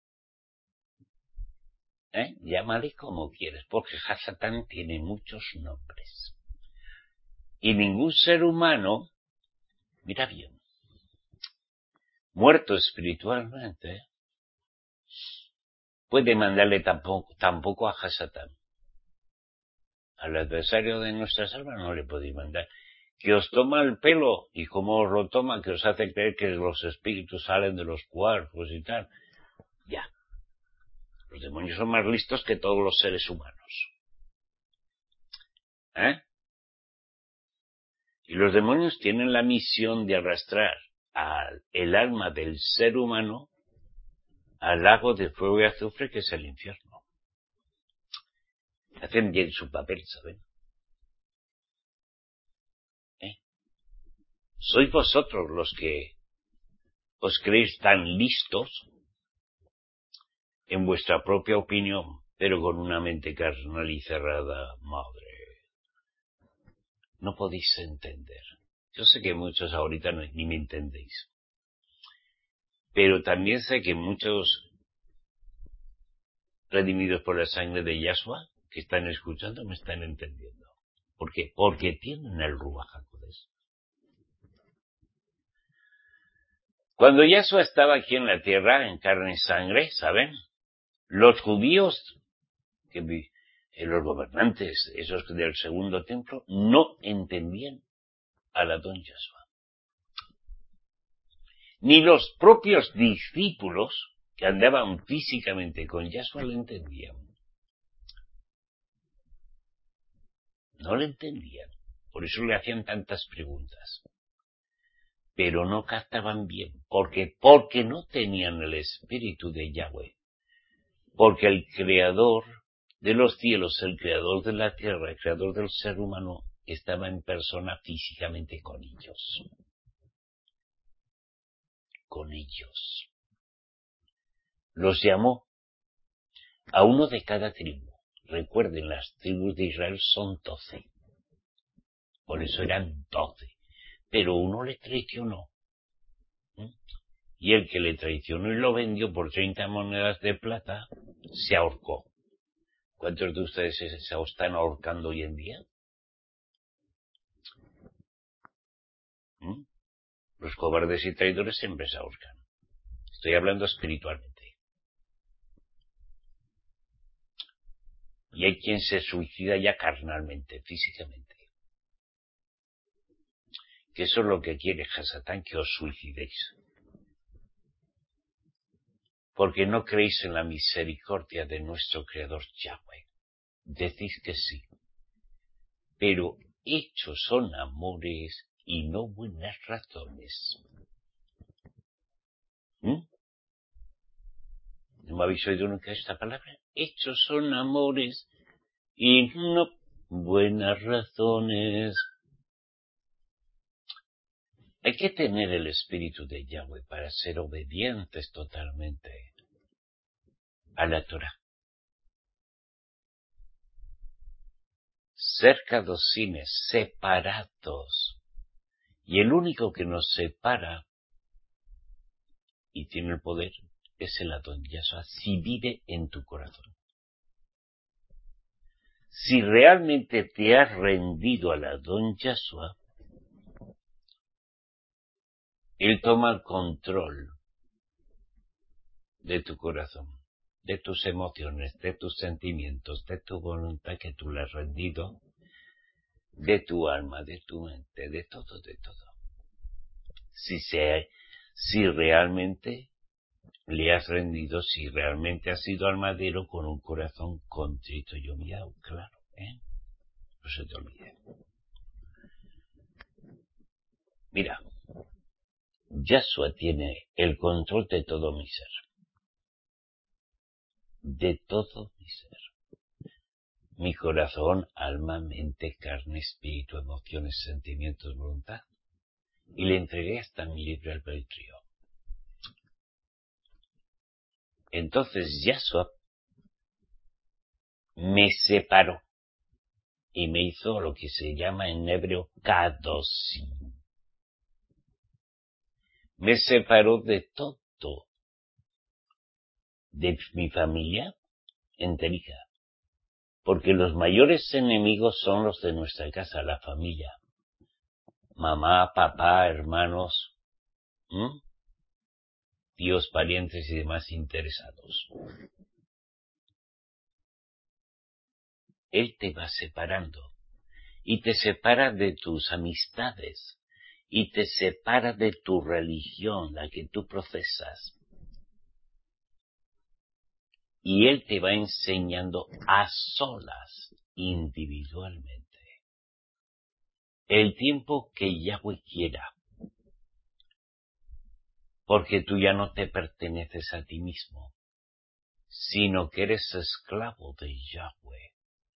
¿Eh? Llámale como quieras, porque Satán tiene muchos nombres. Y ningún ser humano, mira bien, muerto espiritualmente, puede mandarle tampoco, tampoco a Hasatán. Al adversario de nuestras almas no le podéis mandar. Que os toma el pelo, y como os lo toma, que os hace creer que los espíritus salen de los cuerpos y tal. Ya. Los demonios son más listos que todos los seres humanos. ¿Eh? Y los demonios tienen la misión de arrastrar al, el alma del ser humano al lago de fuego y azufre que es el infierno. Hacen bien su papel, ¿saben? ¿Eh? Sois vosotros los que os creéis tan listos en vuestra propia opinión, pero con una mente carnal y cerrada, madre. No podéis entender. Yo sé que muchos ahorita no, ni me entendéis. Pero también sé que muchos redimidos por la sangre de Yahshua que están escuchando me están entendiendo. ¿Por qué? Porque tienen el Ruach HaKodesh. Cuando Yahshua estaba aquí en la tierra, en carne y sangre, ¿saben? Los judíos, que, eh, los gobernantes, esos del segundo templo, no entendían al Adón Yahshua. Ni los propios discípulos que andaban físicamente con Yahshua lo entendían. No lo entendían. Por eso le hacían tantas preguntas. Pero no captaban bien. ¿Por qué? Porque no tenían el espíritu de Yahweh. Porque el creador de los cielos, el creador de la tierra, el creador del ser humano, que estaba en persona físicamente con ellos. Con ellos. Los llamó a uno de cada tribu. Recuerden, las tribus de Israel son doce. Por eso eran doce. Pero uno le traicionó. ¿Mm? Y el que le traicionó y lo vendió por treinta monedas de plata, se ahorcó. ¿Cuántos de ustedes se están ahorcando hoy en día? ¿Mm? Los cobardes y traidores siempre se ahorcan. Estoy hablando espiritualmente. Y hay quien se suicida ya carnalmente, físicamente. Que eso es lo que quiere Hasatán, que os suicidéis. Porque no creéis en la misericordia de nuestro Creador Yahweh. Decís que sí. Pero hechos son amores y no buenas razones. ¿Mm? ¿No me habéis oído nunca esta palabra? Hechos son amores y no buenas razones. Hay que tener el espíritu de Yahweh para ser obedientes totalmente a la Torah. Ser cadocines, separados. Y el único que nos separa y tiene el poder es el Adón Yahshua, si vive en tu corazón. Si realmente te has rendido al Adón Yahshua, Él toma el control de tu corazón, de tus emociones, de tus sentimientos, de tu voluntad que tú le has rendido, de tu alma, de tu mente, de todo, de todo. Si, se, si realmente le has rendido, si realmente has ido al madero con un corazón contrito y humillado, claro, ¿eh? No se te olvide. Mira, Yahshua tiene el control de todo mi ser. De todo mi ser. Mi corazón, alma, mente, carne, espíritu, emociones, sentimientos, voluntad. Y le entregué hasta mi libre albedrío. Entonces Yahshua me separó y me hizo lo que se llama en hebreo kadosim. Me separó de todo, de mi familia enterita, porque los mayores enemigos son los de nuestra casa, la familia. Mamá, papá, hermanos, ¿m? tíos, parientes y demás interesados. Él te va separando y te separa de tus amistades y te separa de tu religión, la que tú profesas. Y Él te va enseñando a solas, individualmente, el tiempo que Yahweh quiera. Porque tú ya no te perteneces a ti mismo, sino que eres esclavo de Yahweh.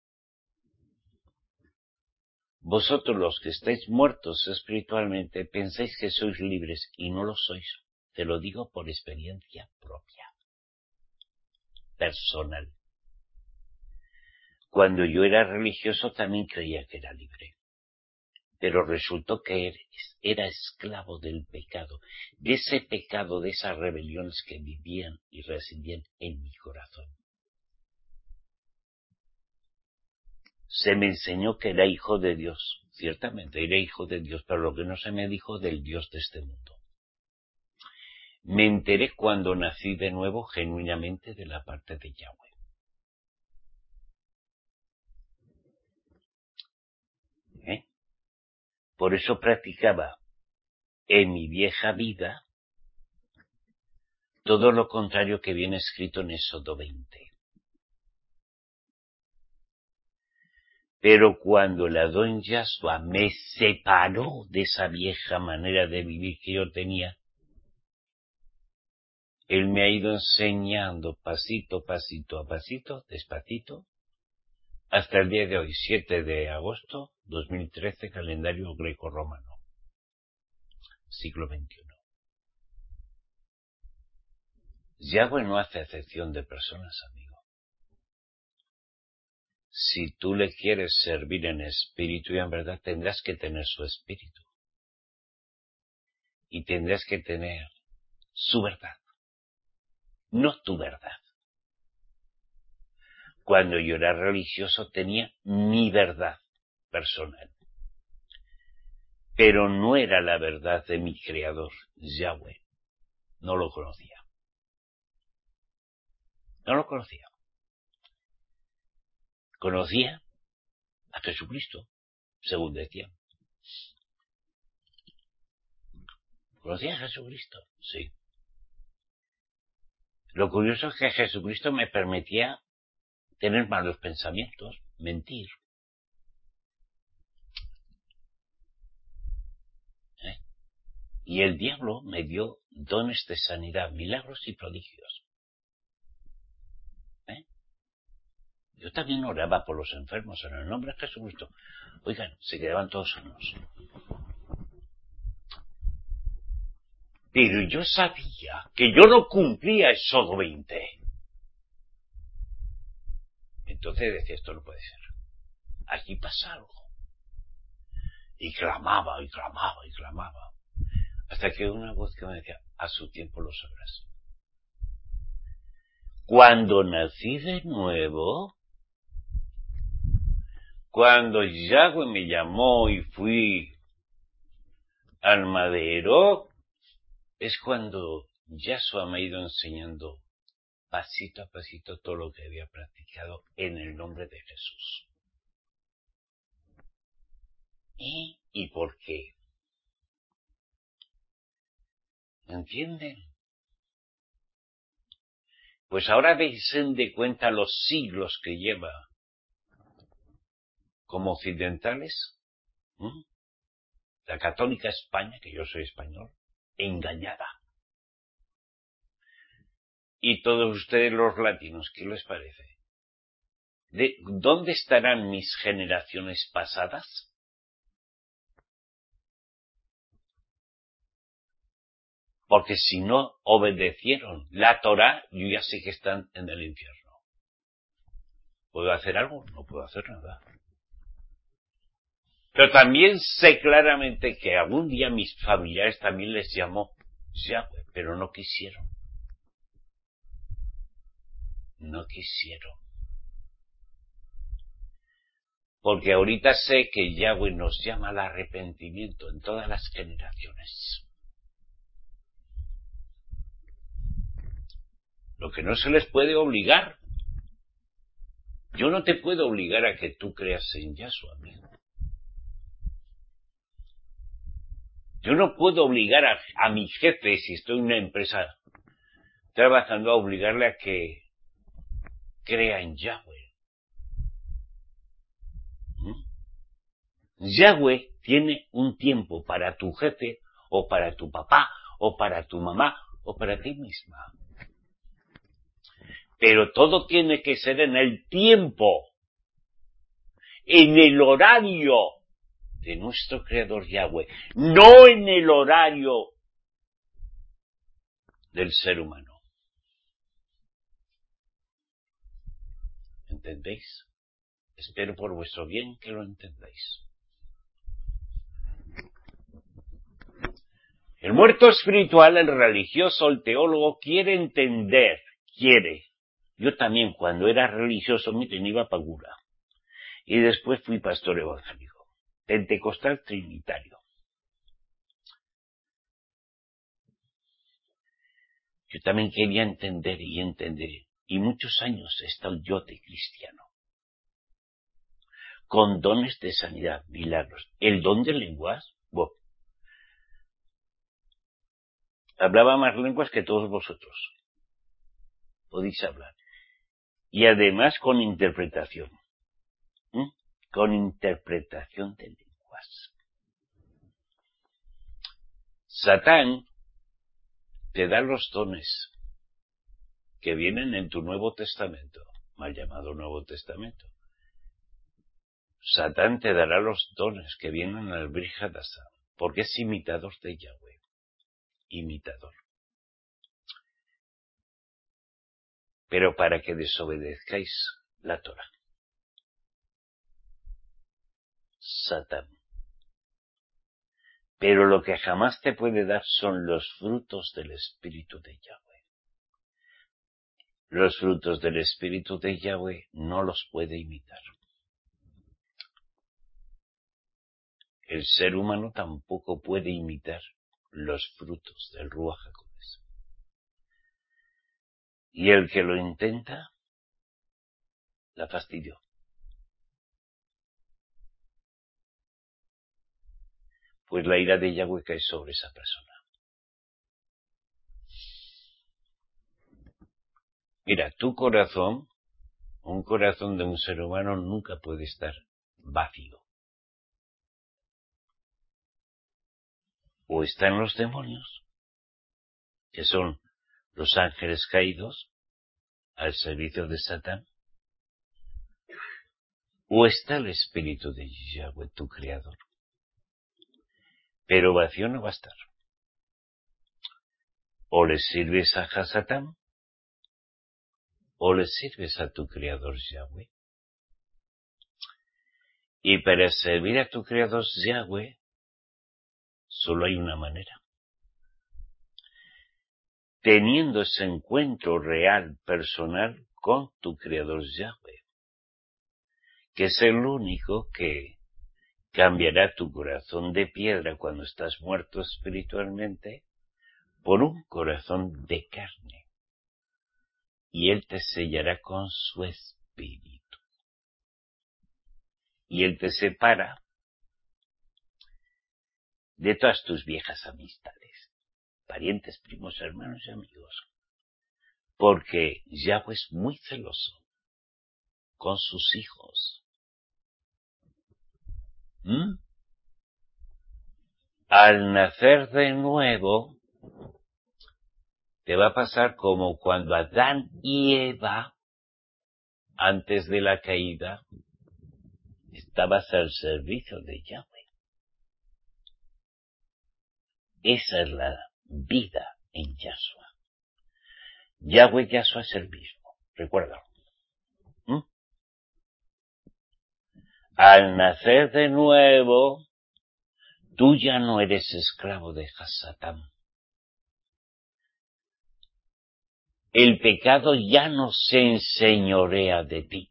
Vosotros los que estáis muertos espiritualmente pensáis que sois libres y no lo sois. Te lo digo por experiencia propia, personal. Cuando yo era religioso también creía que era libre. Pero resultó que era esclavo del pecado, de ese pecado, de esas rebeliones que vivían y residían en mi corazón. Se me enseñó que era hijo de Dios. Ciertamente era hijo de Dios, pero lo que no se me dijo del Dios de este mundo. Me enteré cuando nací de nuevo genuinamente de la parte de Yahweh. ¿Eh? Por eso practicaba en mi vieja vida todo lo contrario que viene escrito en Éxodo veinte. Pero cuando el Adón Yahshua me separó de esa vieja manera de vivir que yo tenía, Él me ha ido enseñando pasito, pasito a pasito, despacito, hasta el día de hoy, siete de agosto dos mil trece, calendario greco-romano, siglo veintiuno. Yahweh no hace acepción de personas, amigo. Si tú le quieres servir en espíritu y en verdad, tendrás que tener su espíritu. Y tendrás que tener su verdad, no tu verdad. Cuando yo era religioso tenía mi verdad personal, pero no era la verdad de mi Creador, Yahweh. No lo conocía. No lo conocía. Conocía a Jesucristo, según decían. ¿Conocía a Jesucristo? Sí. Lo curioso es que Jesucristo me permitía tener malos pensamientos, mentir. ¿Eh? Y el diablo me dio dones de sanidad, milagros y prodigios. ¿Eh? Yo también oraba por los enfermos en el nombre de Jesucristo. Oigan, se quedaban todos sanos. Pero yo sabía que yo no cumplía Éxodo veinte. Entonces decía, esto no puede ser. Aquí pasa algo. Y clamaba, y clamaba, y clamaba. Hasta que una voz que me decía, a su tiempo lo sabrás. Cuando nací de nuevo, cuando Yahweh me llamó y fui al madero, es cuando Yahshua me ha ido enseñando pasito a pasito todo lo que había practicado en el nombre de Jesús. ¿Y, y por qué? ¿Entienden? Pues ahora den de cuenta los siglos que lleva como occidentales, ¿eh? La católica España, que yo soy español, engañada. Y todos ustedes los latinos, ¿qué les parece? ¿De dónde estarán mis generaciones pasadas? Porque si no obedecieron la Torá, yo ya sé que están en el infierno. ¿Puedo hacer algo? No puedo hacer nada. Pero también sé claramente que algún día mis familiares también les llamó Yahweh, pero no quisieron. No quisieron. Porque ahorita sé que Yahweh nos llama al arrepentimiento en todas las generaciones. Lo que no se les puede obligar. Yo no te puedo obligar a que tú creas en Yahshua, amigo. Yo no puedo obligar a, a mi jefe, si estoy en una empresa trabajando, a obligarle a que crea en Yahweh. ¿Mm? Yahweh tiene un tiempo para tu jefe, o para tu papá, o para tu mamá, o para ti misma. Pero todo tiene que ser en el tiempo, en el horario de nuestro Creador Yahweh, no en el horario del ser humano. ¿Entendéis? Espero por vuestro bien que lo entendáis. El muerto espiritual, el religioso, el teólogo quiere entender, quiere. Yo también cuando era religioso, miren, iba a Pagura. Y después fui pastor evangélico, pentecostal trinitario. Yo también quería entender y entender. Y muchos años he estado yo de cristiano. Con dones de sanidad, milagros. El don de lenguas, bueno, hablaba más lenguas que todos vosotros. Podéis hablar. Y además con interpretación. ¿Mm? Con interpretación de lenguas. Satán te da los dones que vienen en tu Nuevo Testamento, mal llamado Nuevo Testamento. Satán te dará los dones que vienen al Brihadasa, porque es imitador de Yahweh. Imitador. Pero para que desobedezcáis la Torah. Satán. Pero lo que jamás te puede dar son los frutos del Espíritu de Yahweh. Los frutos del Espíritu de Yahweh no los puede imitar. El ser humano tampoco puede imitar los frutos del Ruach HaKodesh. Y el que lo intenta, la fastidió. Pues la ira de Yahweh cae sobre esa persona. Mira, tu corazón, un corazón de un ser humano nunca puede estar vacío. O están los demonios, que son los ángeles caídos al servicio de Satán, o está el Espíritu de Yahweh, tu Creador. Pero vacío no va a estar. O le sirves a Satán, o le sirves a tu Creador Yahweh. Y para servir a tu Creador Yahweh, solo hay una manera. Teniendo ese encuentro real, personal, con tu Creador Yahweh, que es el único que cambiará tu corazón de piedra cuando estás muerto espiritualmente por un corazón de carne. Y Él te sellará con su espíritu. Y Él te separa de todas tus viejas amistades, parientes, primos, hermanos y amigos. Porque Yahweh es muy celoso con sus hijos. ¿Mm? Al nacer de nuevo, te va a pasar como cuando Adán y Eva, antes de la caída, estabas al servicio de Yahweh. Esa es la vida en Yahshua. Yahweh Yahshua es el mismo, recuérdalo. ¿Mm? Al nacer de nuevo, tú ya no eres esclavo de Satán. El pecado ya no se enseñorea de ti.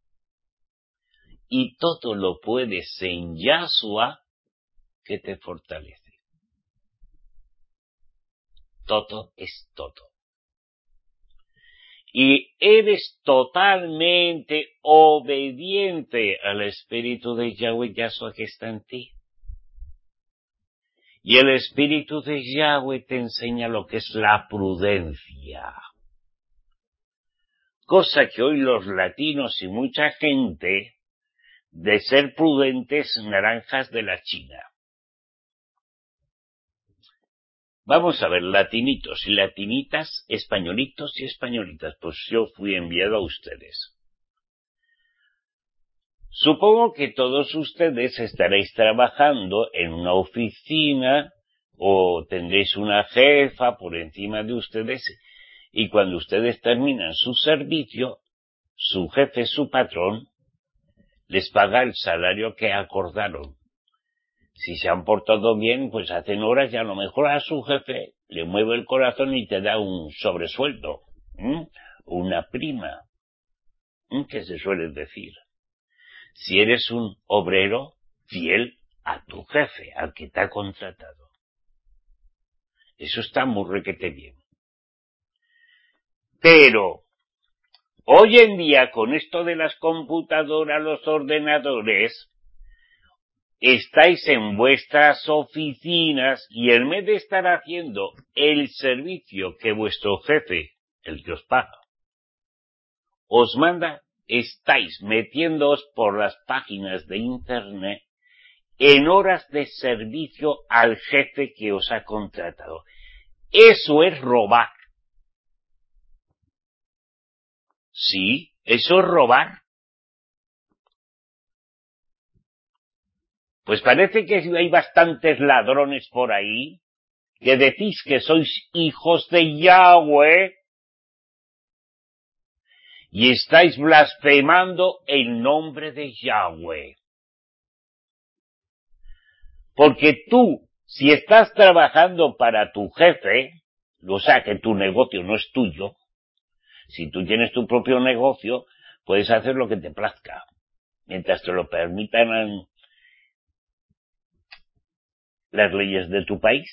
Y todo lo puedes en Yahshua que te fortalece. Todo es todo. Y eres totalmente obediente al Espíritu de Yahweh Yahshua que está en ti. Y el Espíritu de Yahweh te enseña lo que es la prudencia. Cosa que hoy los latinos y mucha gente, de ser prudentes, naranjas de la China. Vamos a ver, latinitos y latinitas, españolitos y españolitas, pues yo fui enviado a ustedes. Supongo que todos ustedes estaréis trabajando en una oficina o tendréis una jefa por encima de ustedes y cuando ustedes terminan su servicio, su jefe, su patrón, les paga el salario que acordaron. Si se han portado bien, pues hacen horas y a lo mejor a su jefe le mueve el corazón y te da un sobresueldo, ¿m? Una prima, ¿m? Que se suele decir. Si eres un obrero fiel a tu jefe, al que te ha contratado. Eso está muy requete bien. Pero, hoy en día, con esto de las computadoras, los ordenadores, estáis en vuestras oficinas y en vez de estar haciendo el servicio que vuestro jefe, el que os paga, os manda, estáis metiéndoos por las páginas de internet en horas de servicio al jefe que os ha contratado. Eso es robar. Sí, eso es robar. Pues parece que hay bastantes ladrones por ahí que decís que sois hijos de Yahweh y estáis blasfemando el nombre de Yahweh. Porque tú, si estás trabajando para tu jefe, o sea que tu negocio no es tuyo, si tú tienes tu propio negocio, puedes hacer lo que te plazca, mientras te lo permitan las leyes de tu país.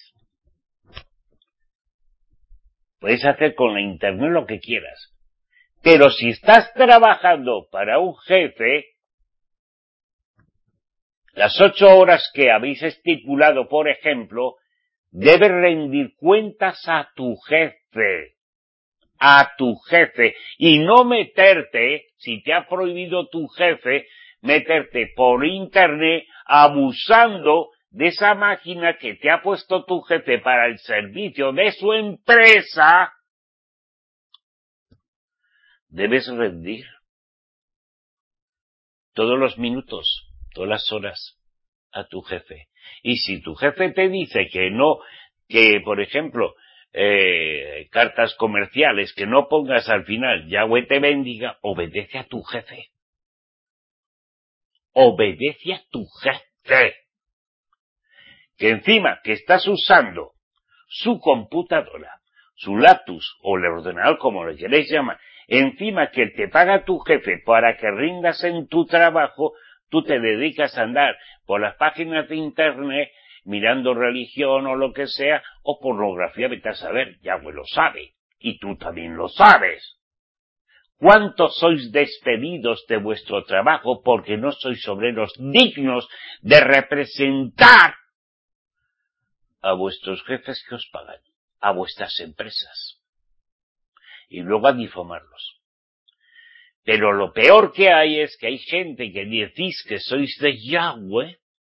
Puedes hacer con la internet lo que quieras. Pero si estás trabajando para un jefe, las ocho horas que habéis estipulado, por ejemplo, debes rendir cuentas a tu jefe. A tu jefe. Y no meterte, si te ha prohibido tu jefe, meterte por internet abusando de esa máquina que te ha puesto tu jefe para el servicio de su empresa. Debes rendir todos los minutos, todas las horas a tu jefe. Y si tu jefe te dice que no, que por ejemplo, eh, cartas comerciales, que no pongas al final Yahweh te bendiga, obedece a tu jefe. Obedece a tu jefe. Que encima que estás usando su computadora, su laptop o el ordenador, como le queréis llamar, encima que te paga tu jefe para que rindas en tu trabajo, tú te dedicas a andar por las páginas de internet mirando religión o lo que sea, o pornografía, vete a saber, Yahweh lo sabe, y tú también lo sabes. ¿Cuántos sois despedidos de vuestro trabajo porque no sois obreros dignos de representar a vuestros jefes que os pagan, a vuestras empresas, y luego a difamarlos? Pero lo peor que hay es que hay gente que decís que sois de Yahweh,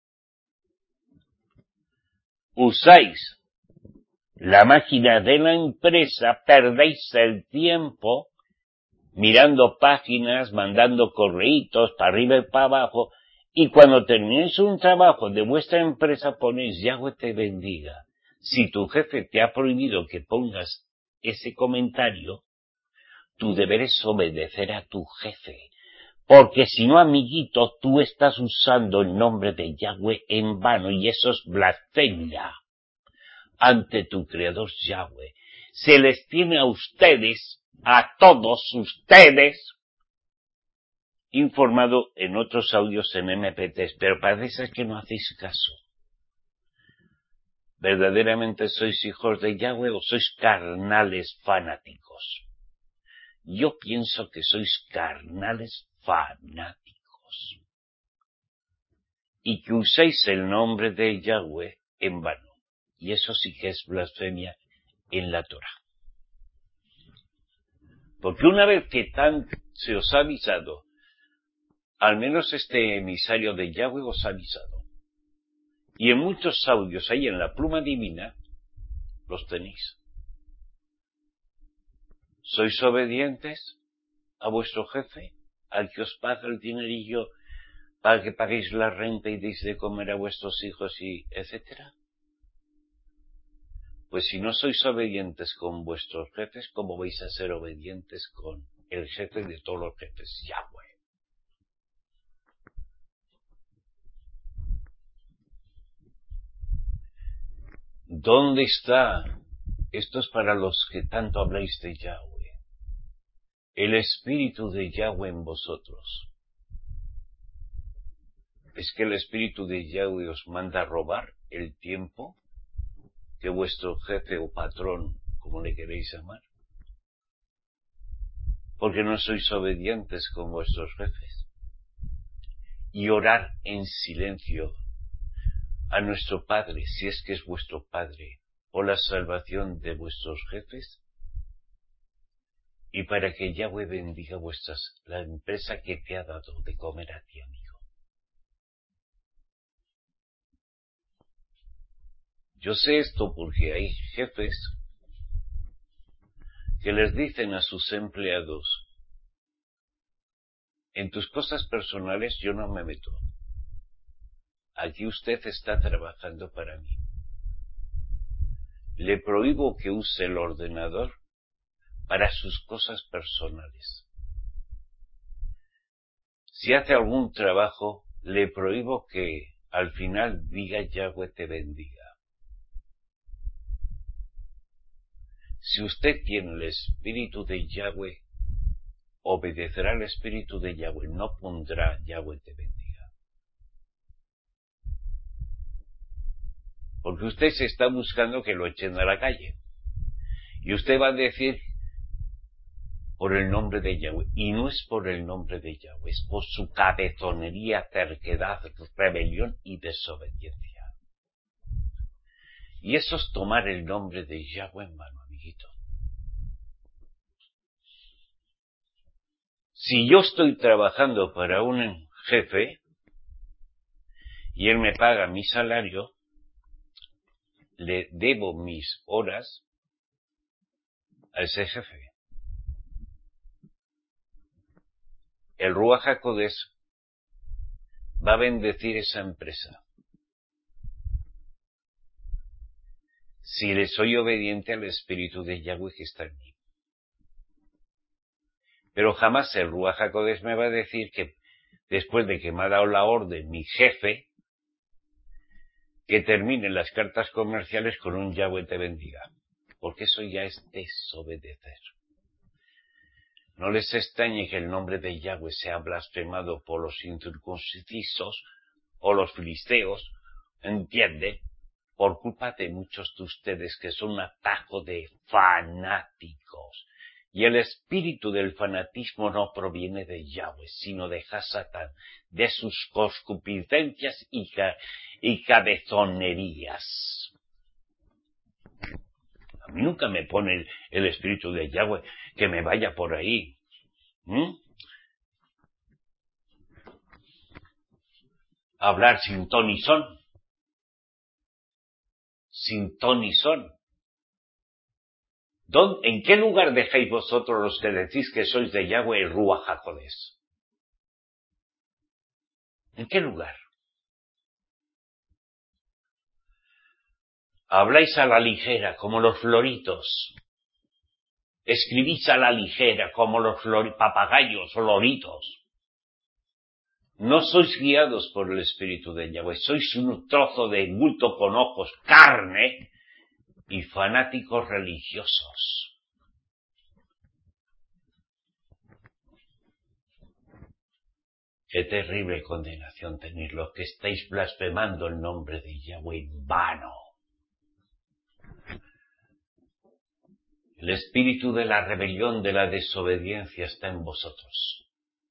usáis la máquina de la empresa, perdéis el tiempo mirando páginas, mandando correitos para arriba y para abajo, y cuando terminéis un trabajo de vuestra empresa ponéis Yahweh te bendiga. Si tu jefe te ha prohibido que pongas ese comentario, tu deber es obedecer a tu jefe. Porque si no, amiguito, tú estás usando el nombre de Yahweh en vano y eso es blasfemia ante tu creador Yahweh. Se les tiene a ustedes, a todos ustedes, informado en otros audios en eme pe tres, pero parece que no hacéis caso. ¿Verdaderamente sois hijos de Yahweh o sois carnales fanáticos? Yo pienso que sois carnales fanáticos y que uséis el nombre de Yahweh en vano. Y eso sí que es blasfemia en la Torá. Porque una vez que tan se os ha avisado, al menos este emisario de Yahweh os ha avisado, y en muchos audios ahí en la pluma divina, los tenéis. ¿Sois obedientes a vuestro jefe, al que os paga el dinerillo para que paguéis la renta y deis de comer a vuestros hijos y etcétera? Pues si no sois obedientes con vuestros jefes, ¿cómo vais a ser obedientes con el jefe de todos los jefes, Yahweh? ¿Dónde está? Esto es para los que tanto habláis de Yahweh. El Espíritu de Yahweh en vosotros. ¿Es que el Espíritu de Yahweh os manda a robar el tiempo que vuestro jefe o patrón, como le queréis llamar? Porque no sois obedientes con vuestros jefes. Y orar en silencio a nuestro Padre, si es que es vuestro Padre, por la salvación de vuestros jefes, y para que Yahweh bendiga vuestras, la empresa que te ha dado de comer a ti, amigo. Yo sé esto porque hay jefes que les dicen a sus empleados, en tus cosas personales yo no me meto. aquí usted está trabajando para mí. Le prohíbo que use el ordenador para sus cosas personales. Si hace algún trabajo, le prohíbo que al final diga Yahweh te bendiga. Si usted tiene el espíritu de Yahweh, obedecerá al espíritu de Yahweh, no pondrá Yahweh te bendiga. Porque usted se está buscando que lo echen a la calle. Y usted va a decir por el nombre de Yahweh. Y no es por el nombre de Yahweh, es por su cabezonería, terquedad, rebelión y desobediencia. Y eso es tomar el nombre de Yahweh en mano, amiguito. Si yo estoy trabajando para un jefe y él me paga mi salario, le debo mis horas a ese jefe. El Ruach HaKodesh va a bendecir esa empresa si le soy obediente al espíritu de Yahweh que está en mí. Pero jamás el Ruach HaKodesh me va a decir que después de que me ha dado la orden mi jefe, que termine las cartas comerciales con un Yahweh te bendiga. Porque eso ya es desobedecer. No les extrañe que el nombre de Yahweh sea blasfemado por los incircuncisos o los filisteos, ¿entiende? Por culpa de muchos de ustedes que son un atajo de fanáticos. Y el espíritu del fanatismo no proviene de Yahweh, sino de Hasatán, de sus concupiscencias y, ca y cabezonerías. A mí nunca me pone el, el espíritu de Yahweh que me vaya por ahí. ¿Mm? Hablar sin ton y son. Sin ton y son. ¿En qué lugar dejáis vosotros los que decís que sois de Yahweh el Ruach HaKodesh? ¿En qué lugar? Habláis a la ligera, como los floritos. Escribís a la ligera, como los papagayos o loritos. No sois guiados por el espíritu de Yahweh, sois un trozo de bulto con ojos, carne y fanáticos religiosos. Qué terrible condenación tenéis los que estáis blasfemando el nombre de Yahweh en vano. El espíritu de la rebelión, de la desobediencia está en vosotros.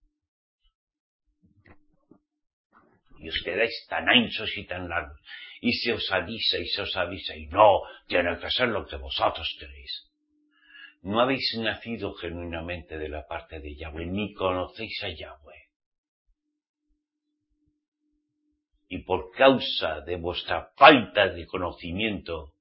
Y os quedáis tan anchos y tan largos. Y se os avisa y se os avisa. Y no, tiene que ser lo que vosotros queréis. No habéis nacido genuinamente de la parte de Yahweh, ni conocéis a Yahweh. Y por causa de vuestra falta de conocimiento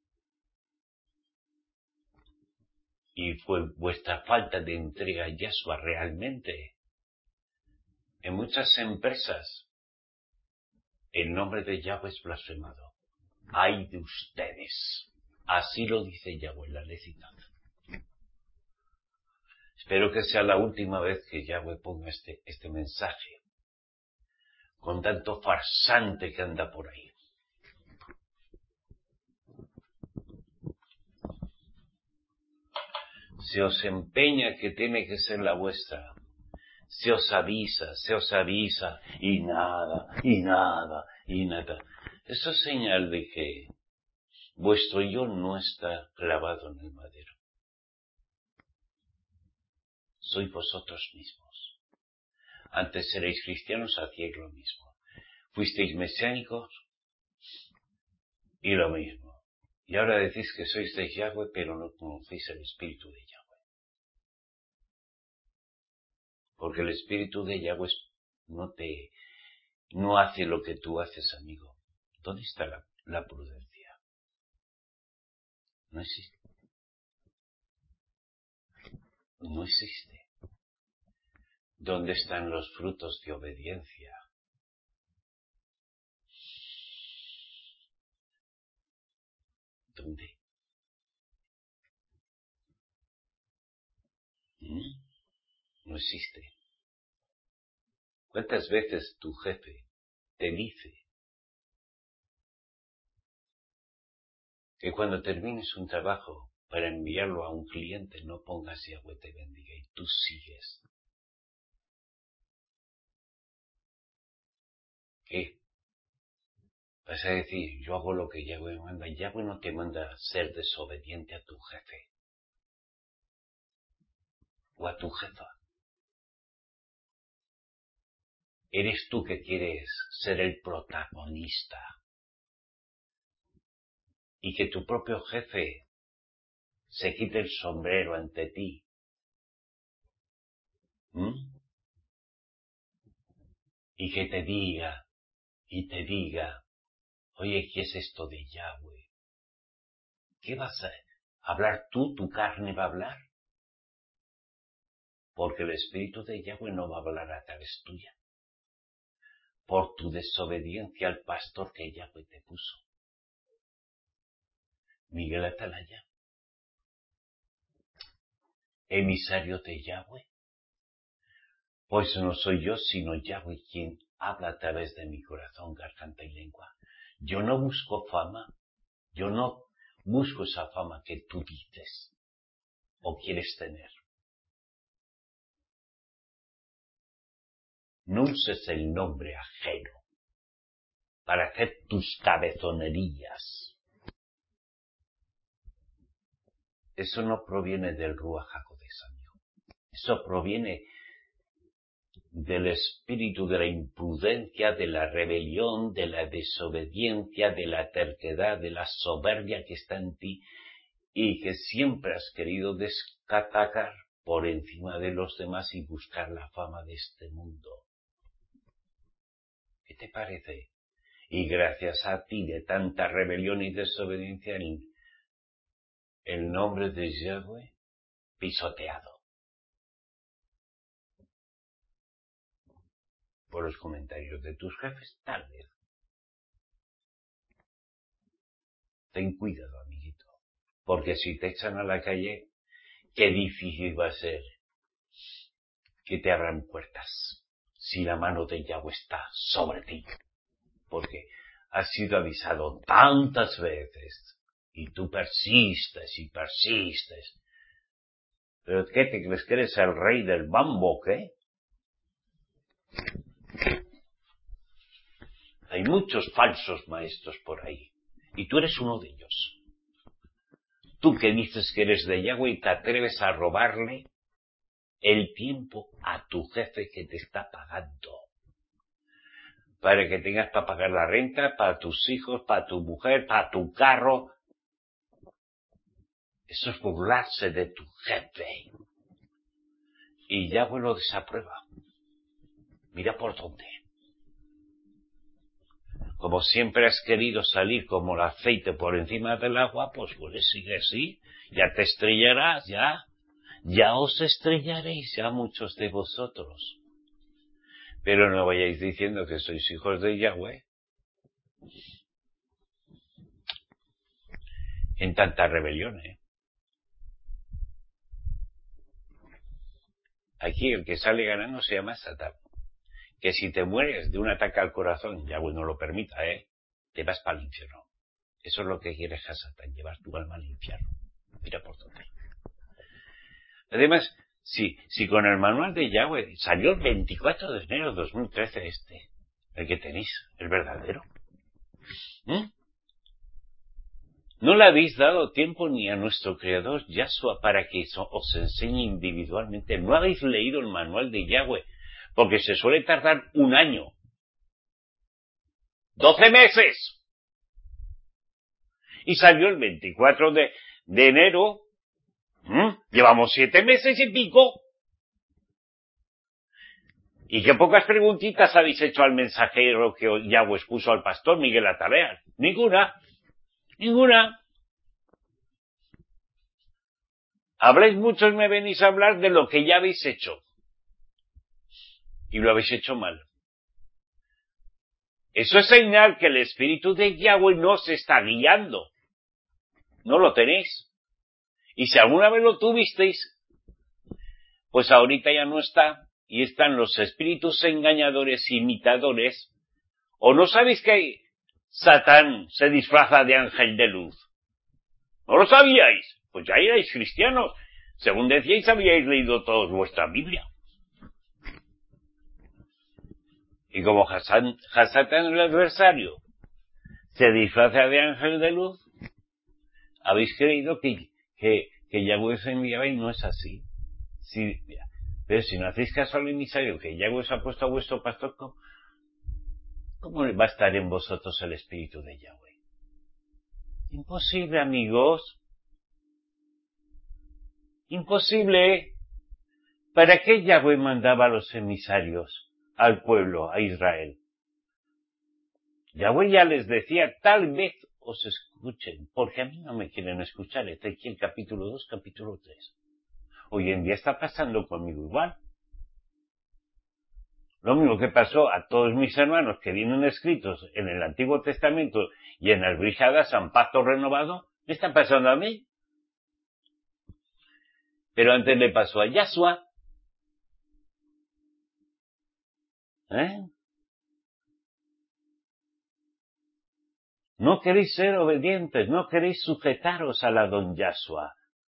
y fue vuestra falta de entrega a Yahshua realmente, en muchas empresas el nombre de Yahweh es blasfemado. ¡Ay de ustedes! Así lo dice Yahweh en la lecita. Espero que sea la última vez que Yahweh ponga este, este mensaje, con tanto farsante que anda por ahí. Se os empeña que tiene que ser la vuestra. Se os avisa, se os avisa, y nada, y nada, y nada. Eso es señal de que vuestro yo no está clavado en el madero. Sois vosotros mismos. Antes seréis cristianos, hacíais lo mismo. Fuisteis mesiánicos y lo mismo. Y ahora decís que sois de Yahweh, pero no conocéis el espíritu de Yahweh. Porque el espíritu de Yahweh no te, no hace lo que tú haces, amigo. ¿Dónde está la, la prudencia? No existe. No existe. ¿Dónde están los frutos de obediencia? ¿Dónde? ¿Mm? No existe. ¿Cuántas veces tu jefe te dice que cuando termines un trabajo para enviarlo a un cliente no pongas Yahweh te bendiga y tú sigues? ¿Qué? Vas a decir, yo hago lo que Yahweh me manda. Yahweh no te manda a ser desobediente a tu jefe o a tu jefa. Eres tú que quieres ser el protagonista y que tu propio jefe se quite el sombrero ante ti. ¿Mm? Y que te diga, y te diga, oye, ¿qué es esto de Yahweh? ¿Qué vas a hablar tú? ¿Tu carne va a hablar? Porque el Espíritu de Yahweh no va a hablar a través tuya. Por tu desobediencia al pastor que Yahweh te puso. Miguel Atalaya, emisario de Yahweh. Pues no soy yo, sino Yahweh quien habla a través de mi corazón, garganta y lengua. Yo no busco fama, yo no busco esa fama que tú dices o quieres tener. No uses el nombre ajeno para hacer tus cabezonerías. Eso no proviene del Ruach HaKodesh, amigo. Eso proviene del espíritu de la imprudencia, de la rebelión, de la desobediencia, de la terquedad, de la soberbia que está en ti y que siempre has querido destacar por encima de los demás y buscar la fama de este mundo. ¿Qué te parece? Y gracias a ti de tanta rebelión y desobediencia, el, el nombre de Yahweh pisoteado por los comentarios de tus jefes, tal vez. Ten cuidado, amiguito, porque si te echan a la calle, qué difícil va a ser que te abran puertas si la mano de Yahweh está sobre ti, porque has sido avisado tantas veces y tú persistes y persistes. ¿Pero qué te crees que eres el rey del bambo, qué? Hay muchos falsos maestros por ahí y tú eres uno de ellos. Tú que dices que eres de Yahweh y te atreves a robarle el tiempo a tu jefe que te está pagando. Para que tengas para pagar la renta, para tus hijos, para tu mujer, para tu carro. Eso es burlarse de tu jefe. Y Yahweh lo desaprueba. Mira por dónde. Como siempre has querido salir como el aceite por encima del agua, pues pues sigue así. Ya te estrellarás, ya. Ya os estrellaréis, ya muchos de vosotros. Pero no vayáis diciendo que sois hijos de Yahweh en tanta rebelión, ¿eh? Aquí el que sale ganando se llama Satán. Que si te mueres de un ataque al corazón, Yahweh no lo permita, ¿eh? Te vas para el infierno. Eso es lo que quiere Satán, llevar tu alma al infierno. Mira por dónde. Además, si, si con el manual de Yahweh salió el veinticuatro de enero de dos mil trece este, el que tenéis, el verdadero. ¿Mm? No le habéis dado tiempo ni a nuestro Creador Yahshua para que os enseñe individualmente. No habéis leído el manual de Yahweh, porque se suele tardar un año. ¡Doce meses! Y salió el veinticuatro de, de enero. ¿Mm? Llevamos siete meses y pico. Y qué pocas preguntitas habéis hecho al mensajero que Yahweh puso al pastor Miguel Atalaya. Ninguna. Ninguna. Habláis mucho y me venís a hablar de lo que ya habéis hecho. Y lo habéis hecho mal. Eso es señal que el Espíritu de Yahweh no se está guiando. no lo tenéis. Y si alguna vez lo tuvisteis, pues ahorita ya no está, y están los espíritus engañadores, imitadores. ¿O no sabéis que Satán se disfraza de ángel de luz? ¿No lo sabíais? Pues ya erais cristianos. Según decíais, habíais leído todos vuestra Biblia. Y como Hassan, Hasatán, el adversario, se disfraza de ángel de luz, habéis creído que, que, que Yahweh os enviaba y no es así. Si, pero si no hacéis caso al emisario que Yahweh os ha puesto a vuestro pastor, ¿cómo, ¿cómo va a estar en vosotros el espíritu de Yahweh? Imposible, amigos. Imposible. ¿Para qué Yahweh mandaba a los emisarios al pueblo, a Israel? Yahweh ya les decía, tal vez os escuchen, porque a mí no me quieren escuchar. Ezequiel capítulo dos, capítulo tres. Hoy en día está pasando conmigo igual. Lo mismo que pasó a todos mis hermanos que vienen escritos en el Antiguo Testamento y en las Brijadas, San Pacto Renovado, me está pasando a mí. Pero antes le pasó a Yahshua. ¿Eh? No queréis ser obedientes, no queréis sujetaros a la don Yahshua.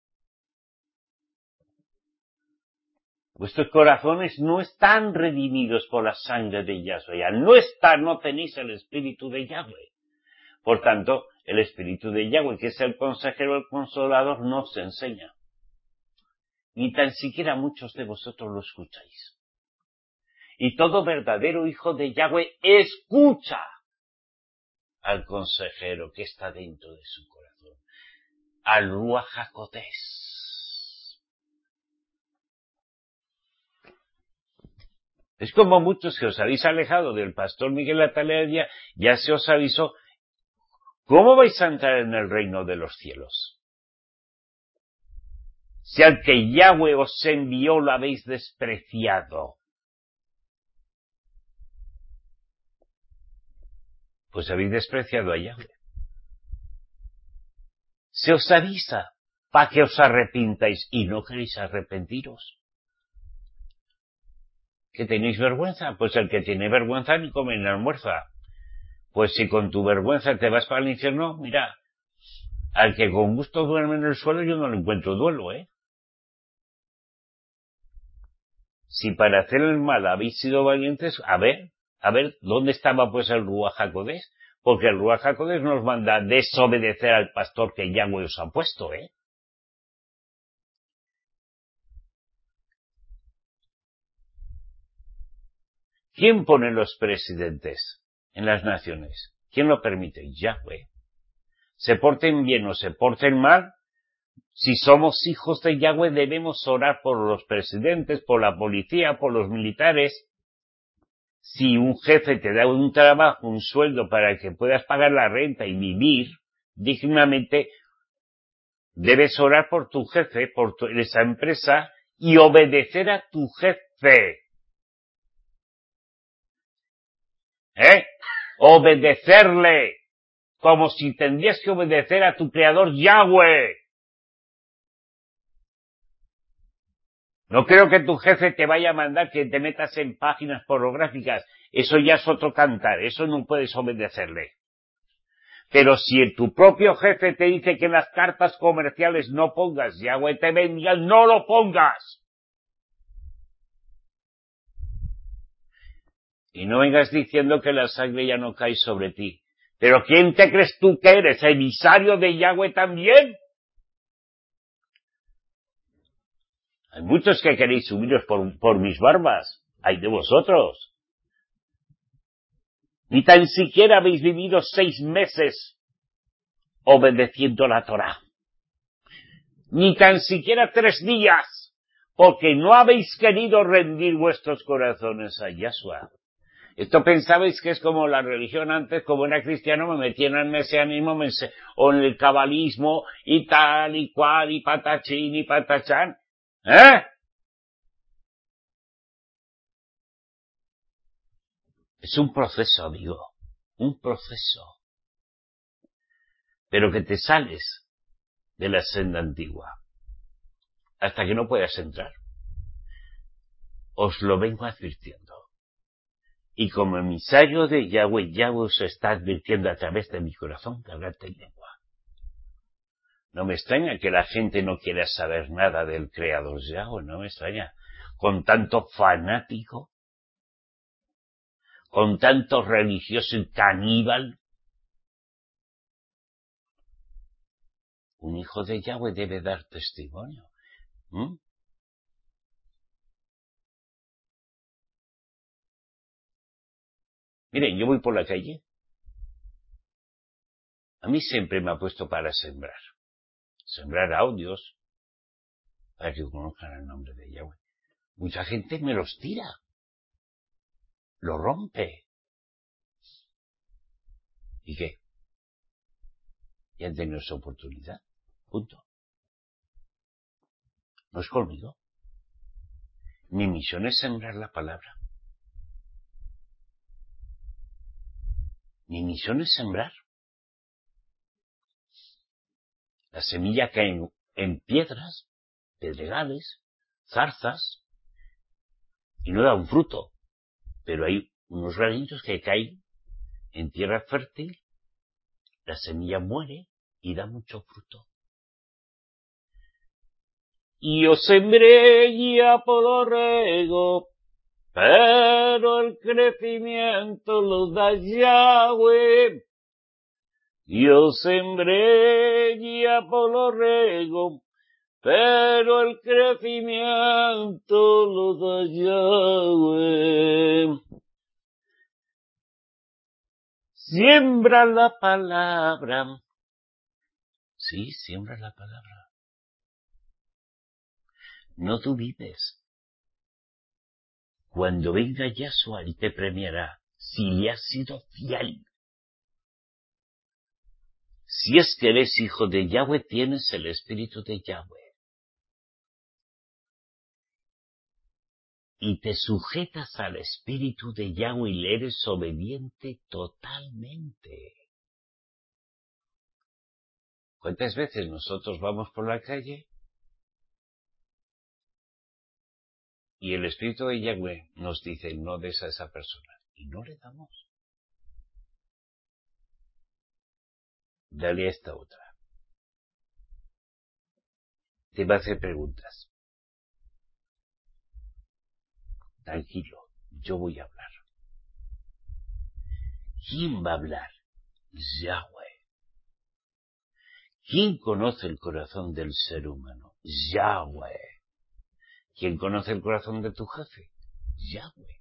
Vuestros corazones no están redimidos por la sangre de Yahshua. Ya no está, no tenéis el espíritu de Yahweh. Por tanto, el espíritu de Yahweh, que es el consejero, el consolador, no os enseña. Ni tan siquiera muchos de vosotros lo escucháis. Y todo verdadero hijo de Yahweh escucha al consejero que está dentro de su corazón, al Ruach HaKodesh. Es como muchos que os habéis alejado del pastor Miguel Ataleya, ya se os avisó. ¿Cómo vais a entrar en el reino de los cielos? Si al que Yahweh os envió lo habéis despreciado. Pues habéis despreciado a Yahweh. Se os avisa para que os arrepintáis y no queréis arrepentiros. ¿Que tenéis vergüenza? Pues el que tiene vergüenza ni come ni almuerza. Pues si con tu vergüenza te vas para el infierno, mira, al que con gusto duerme en el suelo yo no le encuentro duelo, ¿eh? Si para hacer el mal habéis sido valientes, a ver, a ver, ¿dónde estaba pues el Ruach HaKodesh? Porque el Ruach HaKodesh nos manda desobedecer al pastor que Yahweh os ha puesto, ¿eh? ¿Quién pone los presidentes en las naciones? ¿Quién lo permite? Yahweh. Se porten bien o se porten mal, si somos hijos de Yahweh debemos orar por los presidentes, por la policía, por los militares. Si un jefe te da un trabajo, un sueldo para que puedas pagar la renta y vivir dignamente, debes orar por tu jefe, por tu, esa empresa y obedecer a tu jefe. ¿Eh? Obedecerle, como si tendrías que obedecer a tu creador Yahweh. No creo que tu jefe te vaya a mandar que te metas en páginas pornográficas. Eso ya es otro cantar, eso no puedes obedecerle. Pero si tu propio jefe te dice que en las cartas comerciales no pongas Yahweh te bendiga, no lo pongas. Y no vengas diciendo que la sangre ya no cae sobre ti. ¿Pero quién te crees tú que eres? ¿Emisario de Yahweh también? Hay muchos que queréis subiros por, por mis barbas. Hay de vosotros. Ni tan siquiera habéis vivido seis meses obedeciendo la Torá. Ni tan siquiera tres días, porque no habéis querido rendir vuestros corazones a Yahshua. Esto pensabais que es como la religión antes, como era cristiano, me metían en el mesianismo me ense- o en el cabalismo y tal y cual y patachín y patachán. ¿Eh? Es un proceso, amigo. Un proceso. Pero que te sales de la senda antigua, hasta que no puedas entrar. Os lo vengo advirtiendo. Y como emisario de Yahweh, Yahweh os está advirtiendo a través de mi corazón que hablad en lengua. No me extraña que la gente no quiera saber nada del Creador Yahweh, no me extraña. Con tanto fanático, con tanto religioso y caníbal. Un hijo de Yahweh debe dar testimonio. ¿Mm? Miren, yo voy por la calle. A mí siempre me ha puesto para sembrar. Sembrar audios para que conozcan el nombre de Yahweh. Mucha gente me los tira. Lo rompe. ¿Y qué? Ya han tenido su oportunidad. Punto. No es conmigo. Mi misión es sembrar la palabra. Mi misión es sembrar. La semilla cae en, en piedras, pedregales, zarzas, y no da un fruto. Pero hay unos granitos que caen en tierra fértil, la semilla muere y da mucho fruto. Y yo sembré y Apolo regó, pero el crecimiento lo da Yahweh. Yo sembré y Apolo regó, pero el crecimiento lo da Yahweh. Siembra la palabra. Sí, siembra la palabra. No dudes. Cuando venga Yahshua, Él te premiará si le has sido fiel. Si es que eres hijo de Yahweh, tienes el espíritu de Yahweh. Y te sujetas al espíritu de Yahweh y le eres obediente totalmente. ¿Cuántas veces nosotros vamos por la calle y el espíritu de Yahweh nos dice no des a esa persona y no le damos? Dale a esta otra. Te va a hacer preguntas. Tranquilo, yo voy a hablar. ¿Quién va a hablar? Yahweh. ¿Quién conoce el corazón del ser humano? Yahweh. ¿Quién conoce el corazón de tu jefe? Yahweh.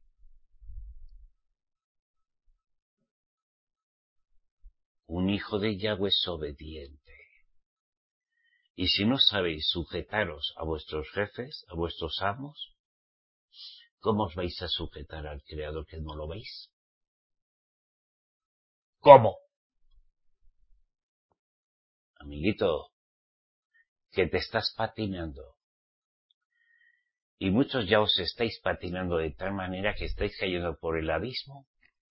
Un hijo de Yahweh es obediente. Y si no sabéis sujetaros a vuestros jefes, a vuestros amos, ¿cómo os vais a sujetar al Creador que no lo veis? ¿Cómo? Amiguito, que te estás patinando. Y muchos ya os estáis patinando de tal manera que estáis cayendo por el abismo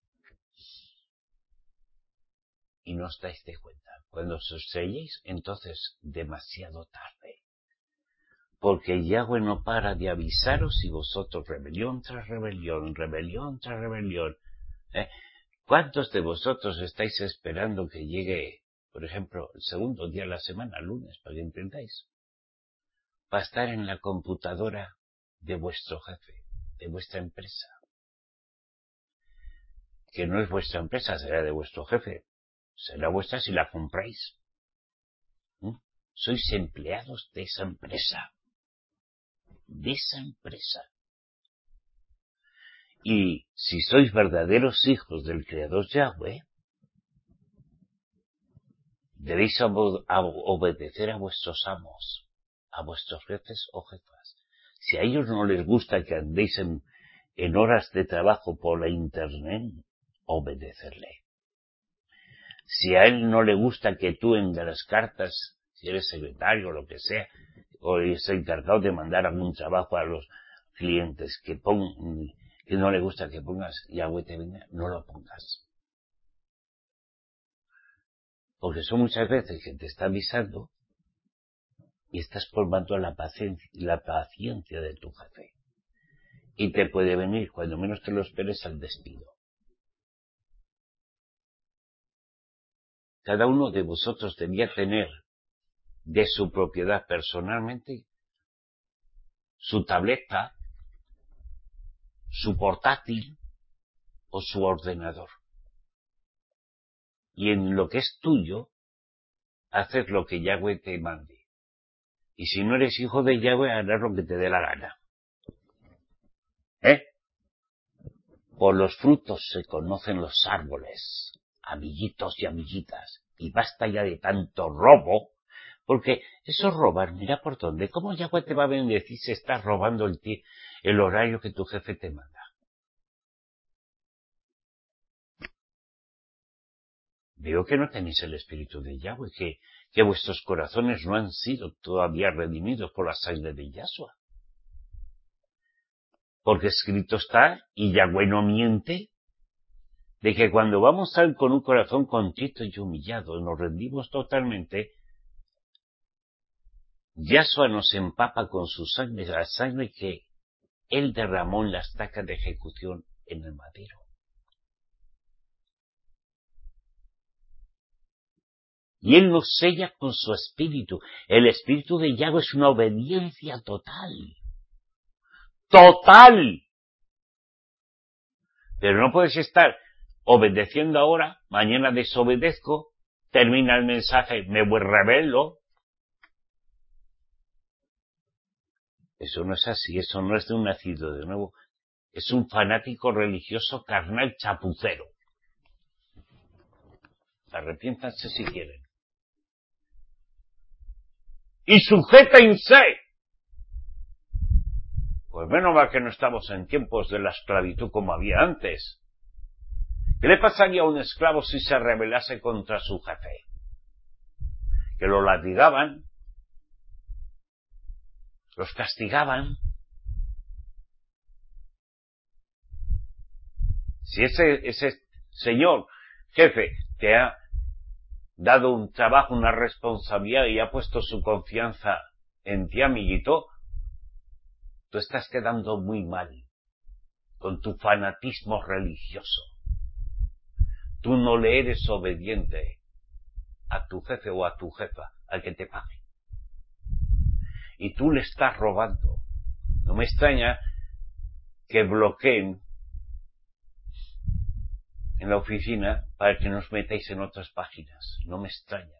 y no os dais de cuenta. Cuando os estrelléis, entonces demasiado tarde. Porque Yahweh no para de avisaros y vosotros rebelión tras rebelión, rebelión tras rebelión. ¿Eh? ¿Cuántos de vosotros estáis esperando que llegue, por ejemplo, el segundo día de la semana, lunes, para que entendáis? Para estar en la computadora de vuestro jefe, de vuestra empresa. Que no es vuestra empresa, será de vuestro jefe. Será vuestra si la compráis. ¿Mm? Sois empleados de esa empresa. De esa empresa. Y si sois verdaderos hijos del Creador Yahweh, debéis obedecer a vuestros amos, a vuestros jefes o jefas. Si a ellos no les gusta que andéis en, en horas de trabajo por la internet, obedecerle. Si a él no le gusta que tú en las cartas, si eres secretario o lo que sea, o eres encargado de mandar algún trabajo a los clientes que pon, que no le gusta que pongas Yahweh te venga, no lo pongas. Porque son muchas veces que te está avisando y estás formando la paciencia, la paciencia de tu jefe. Y te puede venir, cuando menos te lo esperes, al despido. Cada uno de vosotros debía tener de su propiedad personalmente su tableta, su portátil o su ordenador. Y en lo que es tuyo, haces lo que Yahweh te mande. Y si no eres hijo de Yahweh, harás lo que te dé la gana. ¿Eh? Por los frutos se conocen los árboles, amiguitos y amiguitas. Y basta ya de tanto robo, porque eso es robar, mira por dónde. ¿Cómo Yahweh te va a bendecir si estás robando el, el horario que tu jefe te manda? Veo que no tenéis el espíritu de Yahweh, que, que vuestros corazones no han sido todavía redimidos por la sangre de Yahshua. Porque escrito está, y Yahweh no miente, de que cuando vamos a él con un corazón contrito y humillado, y nos rendimos totalmente, Yahshua nos empapa con su sangre, la sangre que él derramó en la estaca de ejecución en el madero. Y él nos sella con su espíritu. El espíritu de Yahweh es una obediencia total. ¡Total! Pero no puedes estar obedeciendo ahora, mañana desobedezco, termina el mensaje, me rebelo. Eso no es así, eso no es de un nacido de nuevo. Es un fanático religioso carnal chapucero. Arrepiéntanse si quieren. Y sujétense. Pues menos mal que no estamos en tiempos de la esclavitud como había antes. ¿Qué le pasaría a un esclavo si se rebelase contra su jefe? Que lo latigaban, los castigaban. Si ese, ese señor jefe te ha dado un trabajo, una responsabilidad y ha puesto su confianza en ti, amiguito, tú estás quedando muy mal con tu fanatismo religioso. Tú no le eres obediente a tu jefe o a tu jefa, al que te pague. Y tú le estás robando. No me extraña que bloqueen en la oficina para que nos metáis en otras páginas. No me extraña.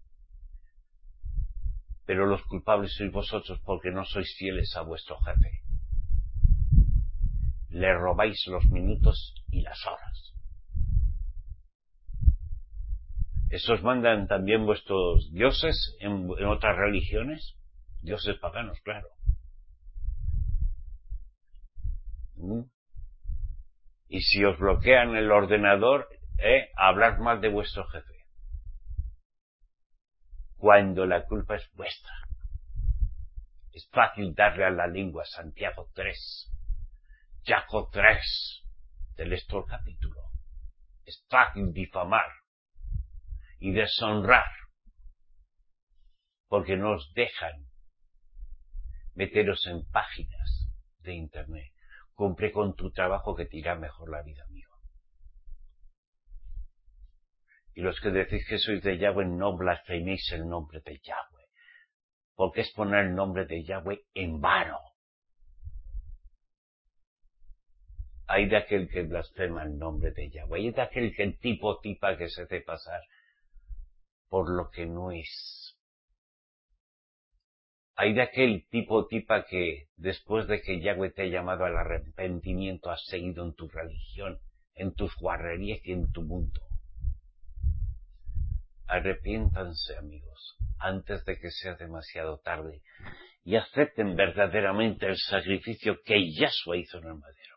Pero los culpables sois vosotros porque no sois fieles a vuestro jefe. Le robáis los minutos y las horas. ¿Esos mandan también vuestros dioses en, en otras religiones? Dioses paganos, claro. ¿Mm? Y si os bloquean el ordenador, eh, hablar mal de vuestro jefe. Cuando la culpa es vuestra. Es fácil darle a la lengua. Santiago tres, Jacob tres, del esto el capítulo. Es fácil difamar y deshonrar, porque no os dejan meteros en páginas de internet. Cumple con tu trabajo que te irá mejor la vida, amigo. Y los que decís que sois de Yahweh, no blasfeméis el nombre de Yahweh, porque es poner el nombre de Yahweh en vano. Hay de aquel que blasfema el nombre de Yahweh, hay de aquel que el tipo tipa que se hace pasar por lo que no es. Hay de aquel tipo tipa que después de que Yahweh te ha llamado al arrepentimiento has seguido en tu religión, en tus guarrerías y en tu mundo. Arrepiéntanse, amigos, antes de que sea demasiado tarde y acepten verdaderamente el sacrificio que Yahshua hizo en el madero.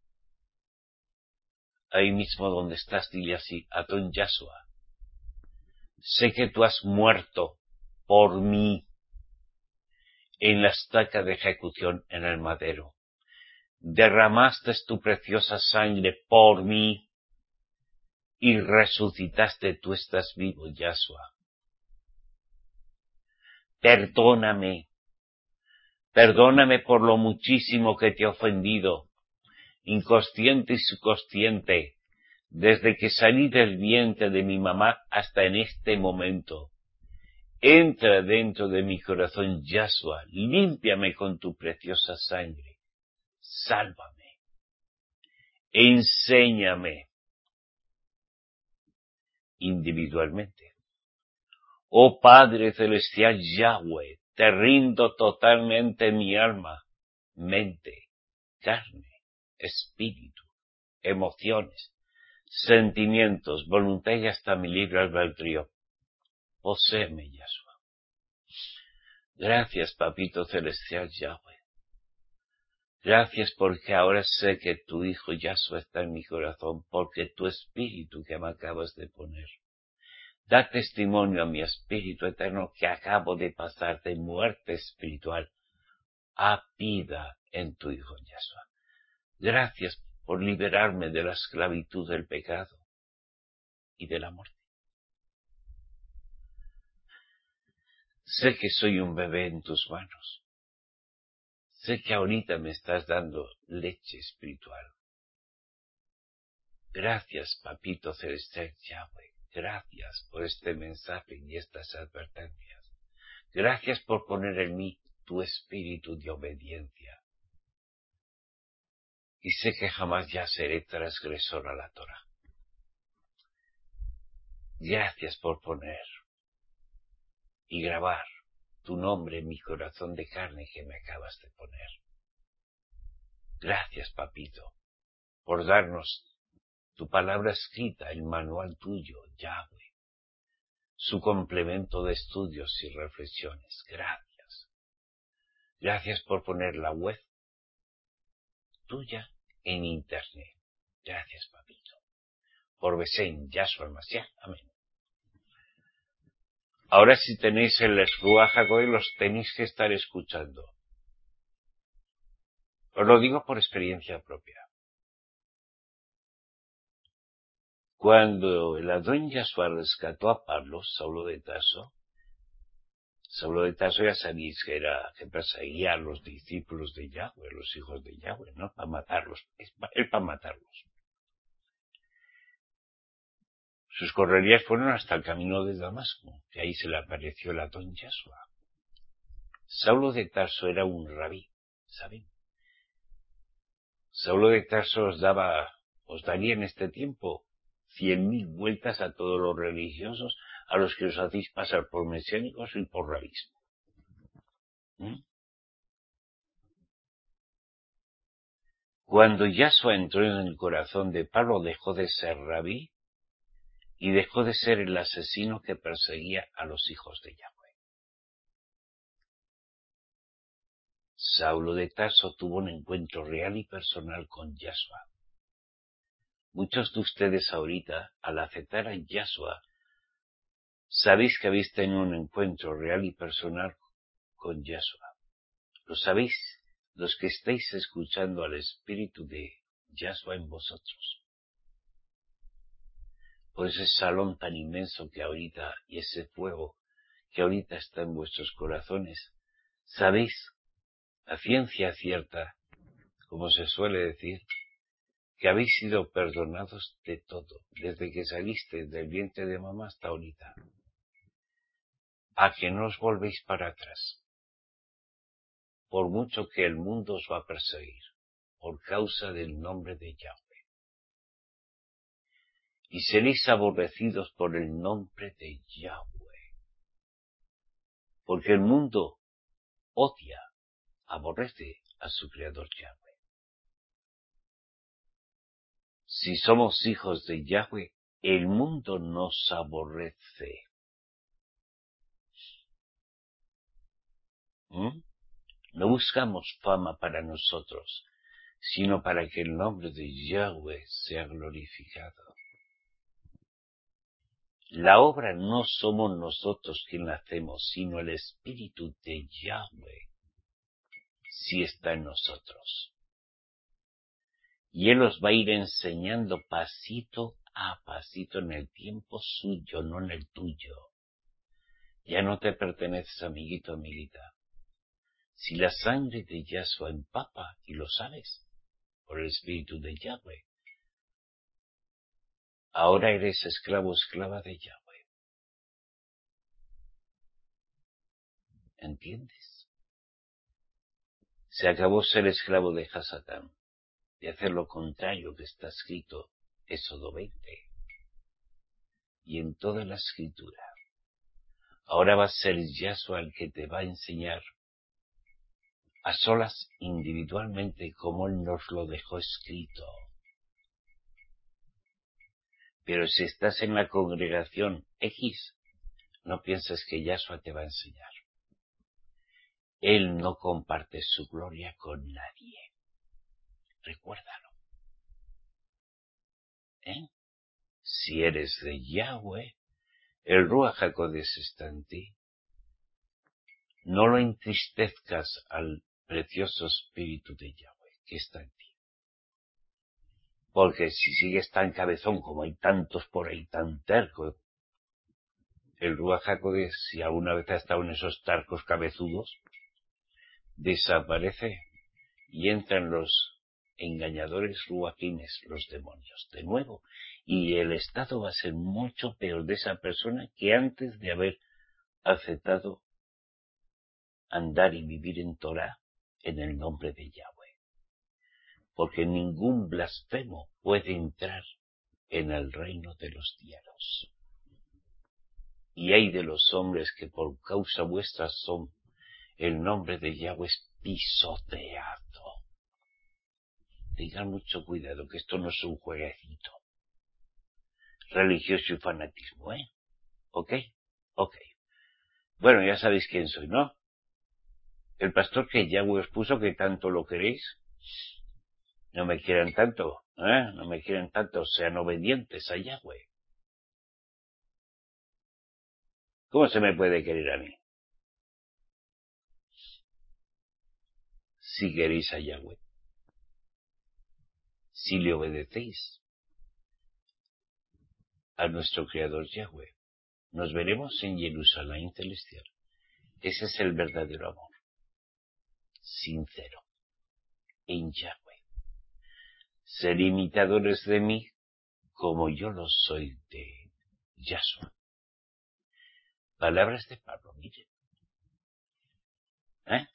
Ahí mismo donde estás, dile así, Adón Yahshua, sé que tú has muerto por mí en la estaca de ejecución en el madero. Derramaste tu preciosa sangre por mí y resucitaste, tú estás vivo, Yahshua. perdóname, perdóname por lo muchísimo que te he ofendido, inconsciente y subconsciente, desde que salí del vientre de mi mamá hasta en este momento. Entra dentro de mi corazón, Yahshua, límpiame con tu preciosa sangre, sálvame, enséñame individualmente. Oh Padre Celestial Yahweh, te rindo totalmente mi alma, mente, carne, espíritu, emociones, sentimientos, voluntad y hasta mi libre albedrío. Poséeme, Yahshua. Gracias, Papito Celestial Yahweh. Gracias porque ahora sé que tu Hijo Yahshua está en mi corazón, porque tu espíritu que me acabas de poner da testimonio a mi espíritu eterno que acabo de pasar de muerte espiritual a vida en tu Hijo Yahshua. Gracias por liberarme de la esclavitud del pecado y de la muerte. Sé que soy un bebé en tus manos. Sé que ahorita me estás dando leche espiritual. Gracias, Papito Celestial Yahweh. Gracias por este mensaje y estas advertencias. Gracias por poner en mí tu espíritu de obediencia. Y sé que jamás ya seré transgresor a la Torah. Gracias por poner y grabar tu nombre en mi corazón de carne que me acabas de poner. Gracias, Papito, por darnos tu palabra escrita, el manual tuyo, Yahweh, su complemento de estudios y reflexiones. Gracias. Gracias por poner la web tuya en internet. Gracias, Papito. Por Besén, Yahshua Mashiach. Amén. Ahora si tenéis el Ruach HaKodesh, los tenéis que estar escuchando. Os lo digo por experiencia propia. Cuando el Adón Yahshua rescató a Pablo, Saulo de Tarso, Saulo de Tarso ya sabéis que era, que perseguía a los discípulos de Yahweh, los hijos de Yahweh, ¿no? Para matarlos, él para matarlos. Sus correrías fueron hasta el camino de Damasco, que ahí se le apareció el Adón Yahshua. Saulo de Tarso era un rabí, ¿saben? Saulo de Tarso os daba, os daría en este tiempo cien mil vueltas a todos los religiosos a los que os hacéis pasar por mesiánicos y por rabís. ¿Mm? Cuando Yahshua entró en el corazón de Pablo, dejó de ser rabí y dejó de ser el asesino que perseguía a los hijos de Yahweh. Saulo de Tarso tuvo un encuentro real y personal con Yahshua. Muchos de ustedes ahorita, al aceptar a Yahshua, sabéis que habéis tenido un encuentro real y personal con Yahshua. ¿Lo sabéis? Los que estáis escuchando al Espíritu de Yahshua en vosotros. Por ese salón tan inmenso que ahorita, y ese fuego que ahorita está en vuestros corazones, sabéis, a ciencia cierta, como se suele decir, que habéis sido perdonados de todo, desde que saliste del vientre de mamá hasta ahorita. A que no os volvéis para atrás, por mucho que el mundo os va a perseguir, por causa del nombre de Yahweh. Y seréis aborrecidos por el nombre de Yahweh. Porque el mundo odia, aborrece a su creador Yahweh. Si somos hijos de Yahweh, el mundo nos aborrece. ¿Mm? No buscamos fama para nosotros, sino para que el nombre de Yahweh sea glorificado. La obra no somos nosotros quien la hacemos, sino el Espíritu de Yahweh, si está en nosotros. Y Él os va a ir enseñando pasito a pasito en el tiempo suyo, no en el tuyo. Ya no te perteneces, amiguito, amiguita. Si la sangre de Yahshua empapa, y lo sabes, por el Espíritu de Yahweh, ahora eres esclavo, esclava de Yahweh. ¿Entiendes? Se acabó ser esclavo de Hasatán, de hacer lo contrario que está escrito, Éxodo veinte. Y en toda la escritura, ahora va a ser Yahshua el que te va a enseñar a solas, individualmente, como Él nos lo dejó escrito. Pero si estás en la congregación X, no pienses que Yahshua te va a enseñar. Él no comparte su gloria con nadie. Recuérdalo. ¿Eh? Si eres de Yahweh, el Ruach HaKodesh está en ti. No lo entristezcas al precioso Espíritu de Yahweh que está en ti. Porque si sigues tan cabezón como hay tantos por ahí, tan tercos, el Ruach HaKodesh, si alguna vez ha estado en esos tarcos cabezudos, desaparece y entran los engañadores ruachines, los demonios, de nuevo. Y el estado va a ser mucho peor de esa persona que antes de haber aceptado andar y vivir en Torah en el nombre de Yahweh. Porque ningún blasfemo puede entrar en el reino de los cielos. Y hay de los hombres que por causa vuestra son el nombre de Yahweh es pisoteado. Tengan mucho cuidado, que esto no es un jueguecito religioso y fanatismo, ¿eh? ¿Ok? Ok. Bueno, ya sabéis quién soy, ¿no? El pastor que Yahweh os puso, que tanto lo queréis. No me quieran tanto, ¿eh? No me quieran tanto, sean obedientes a Yahweh. ¿Cómo se me puede querer a mí? Si queréis a Yahweh. Si le obedecéis a nuestro Creador Yahweh. Nos veremos en Jerusalén celestial. Ese es el verdadero amor. Sincero. En Yahweh. Ser imitadores de mí como yo lo soy de Yahshua. Palabras de Pablo, miren. ¿Eh?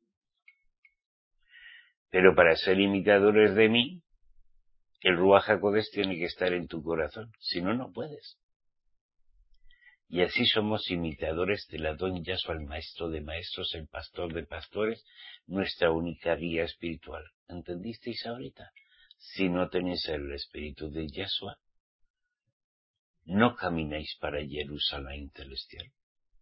Pero para ser imitadores de mí, el Ruach HaKodesh tiene que estar en tu corazón. Si no, no puedes. Y así somos imitadores del Adón Yahshua, el maestro de maestros, el pastor de pastores, nuestra única guía espiritual. ¿Entendisteis ahorita? Si no tenéis el espíritu de Yahshua, no camináis para Jerusalén celestial.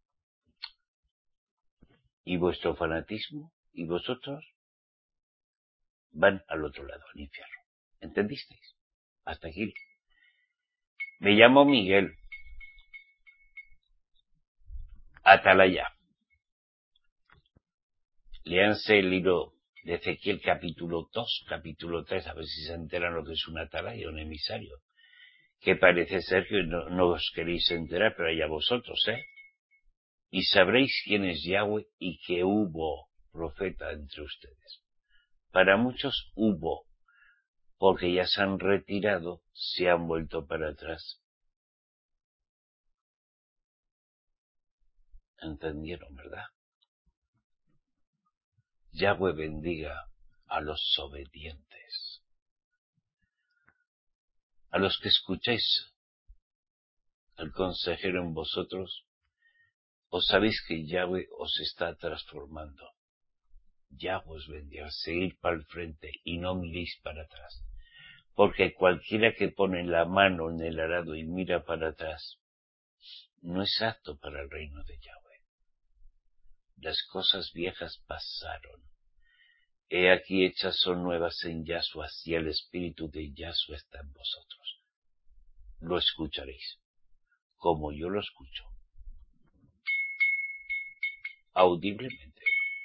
Y vuestro fanatismo y vosotros van al otro lado, al infierno. ¿Entendisteis? Hasta aquí. Me llamo Miguel. Atalaya. Léanse el libro de Ezequiel capítulo dos, capítulo tres, a ver si se enteran lo que es un atalaya, un emisario. Que parece ser que no, no os queréis enterar, pero allá vosotros, ¿eh? Y sabréis quién es Yahweh y que hubo profeta entre ustedes. Para muchos hubo, porque ya se han retirado, se han vuelto para atrás. ¿Entendieron, verdad? Yahweh bendiga a los obedientes, a los que escucháis al consejero en vosotros. Os sabéis que Yahweh os está transformando. Yahweh os bendiga, seguid para el frente y no miréis para atrás. Porque cualquiera que pone la mano en el arado y mira para atrás, no es apto para el reino de Yahweh. Las cosas viejas pasaron. He aquí hechas son nuevas en Yahshua, si el espíritu de Yahshua está en vosotros. Lo escucharéis, como yo lo escucho. Audiblemente.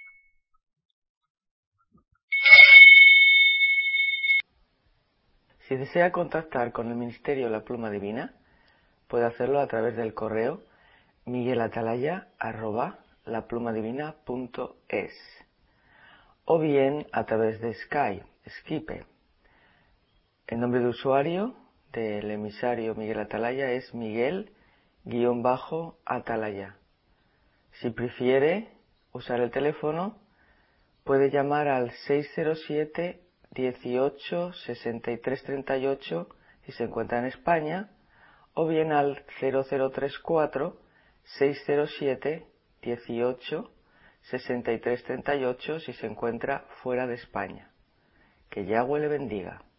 Si desea contactar con el Ministerio La Pluma Divina, puede hacerlo a través del correo miguelatalaya arroba laplumadivina.es o bien a través de Skype, Skype. El nombre de usuario del emisario Miguel Atalaya es Miguel-Atalaya. Si prefiere usar el teléfono, puede llamar al seis cero siete, dieciocho, sesenta y tres treinta y ocho si se encuentra en España, o bien al cero cero tres cuatro, seis cero siete, dieciocho, sesenta y tres treinta y ocho si se encuentra fuera de España. Que Yahweh le bendiga.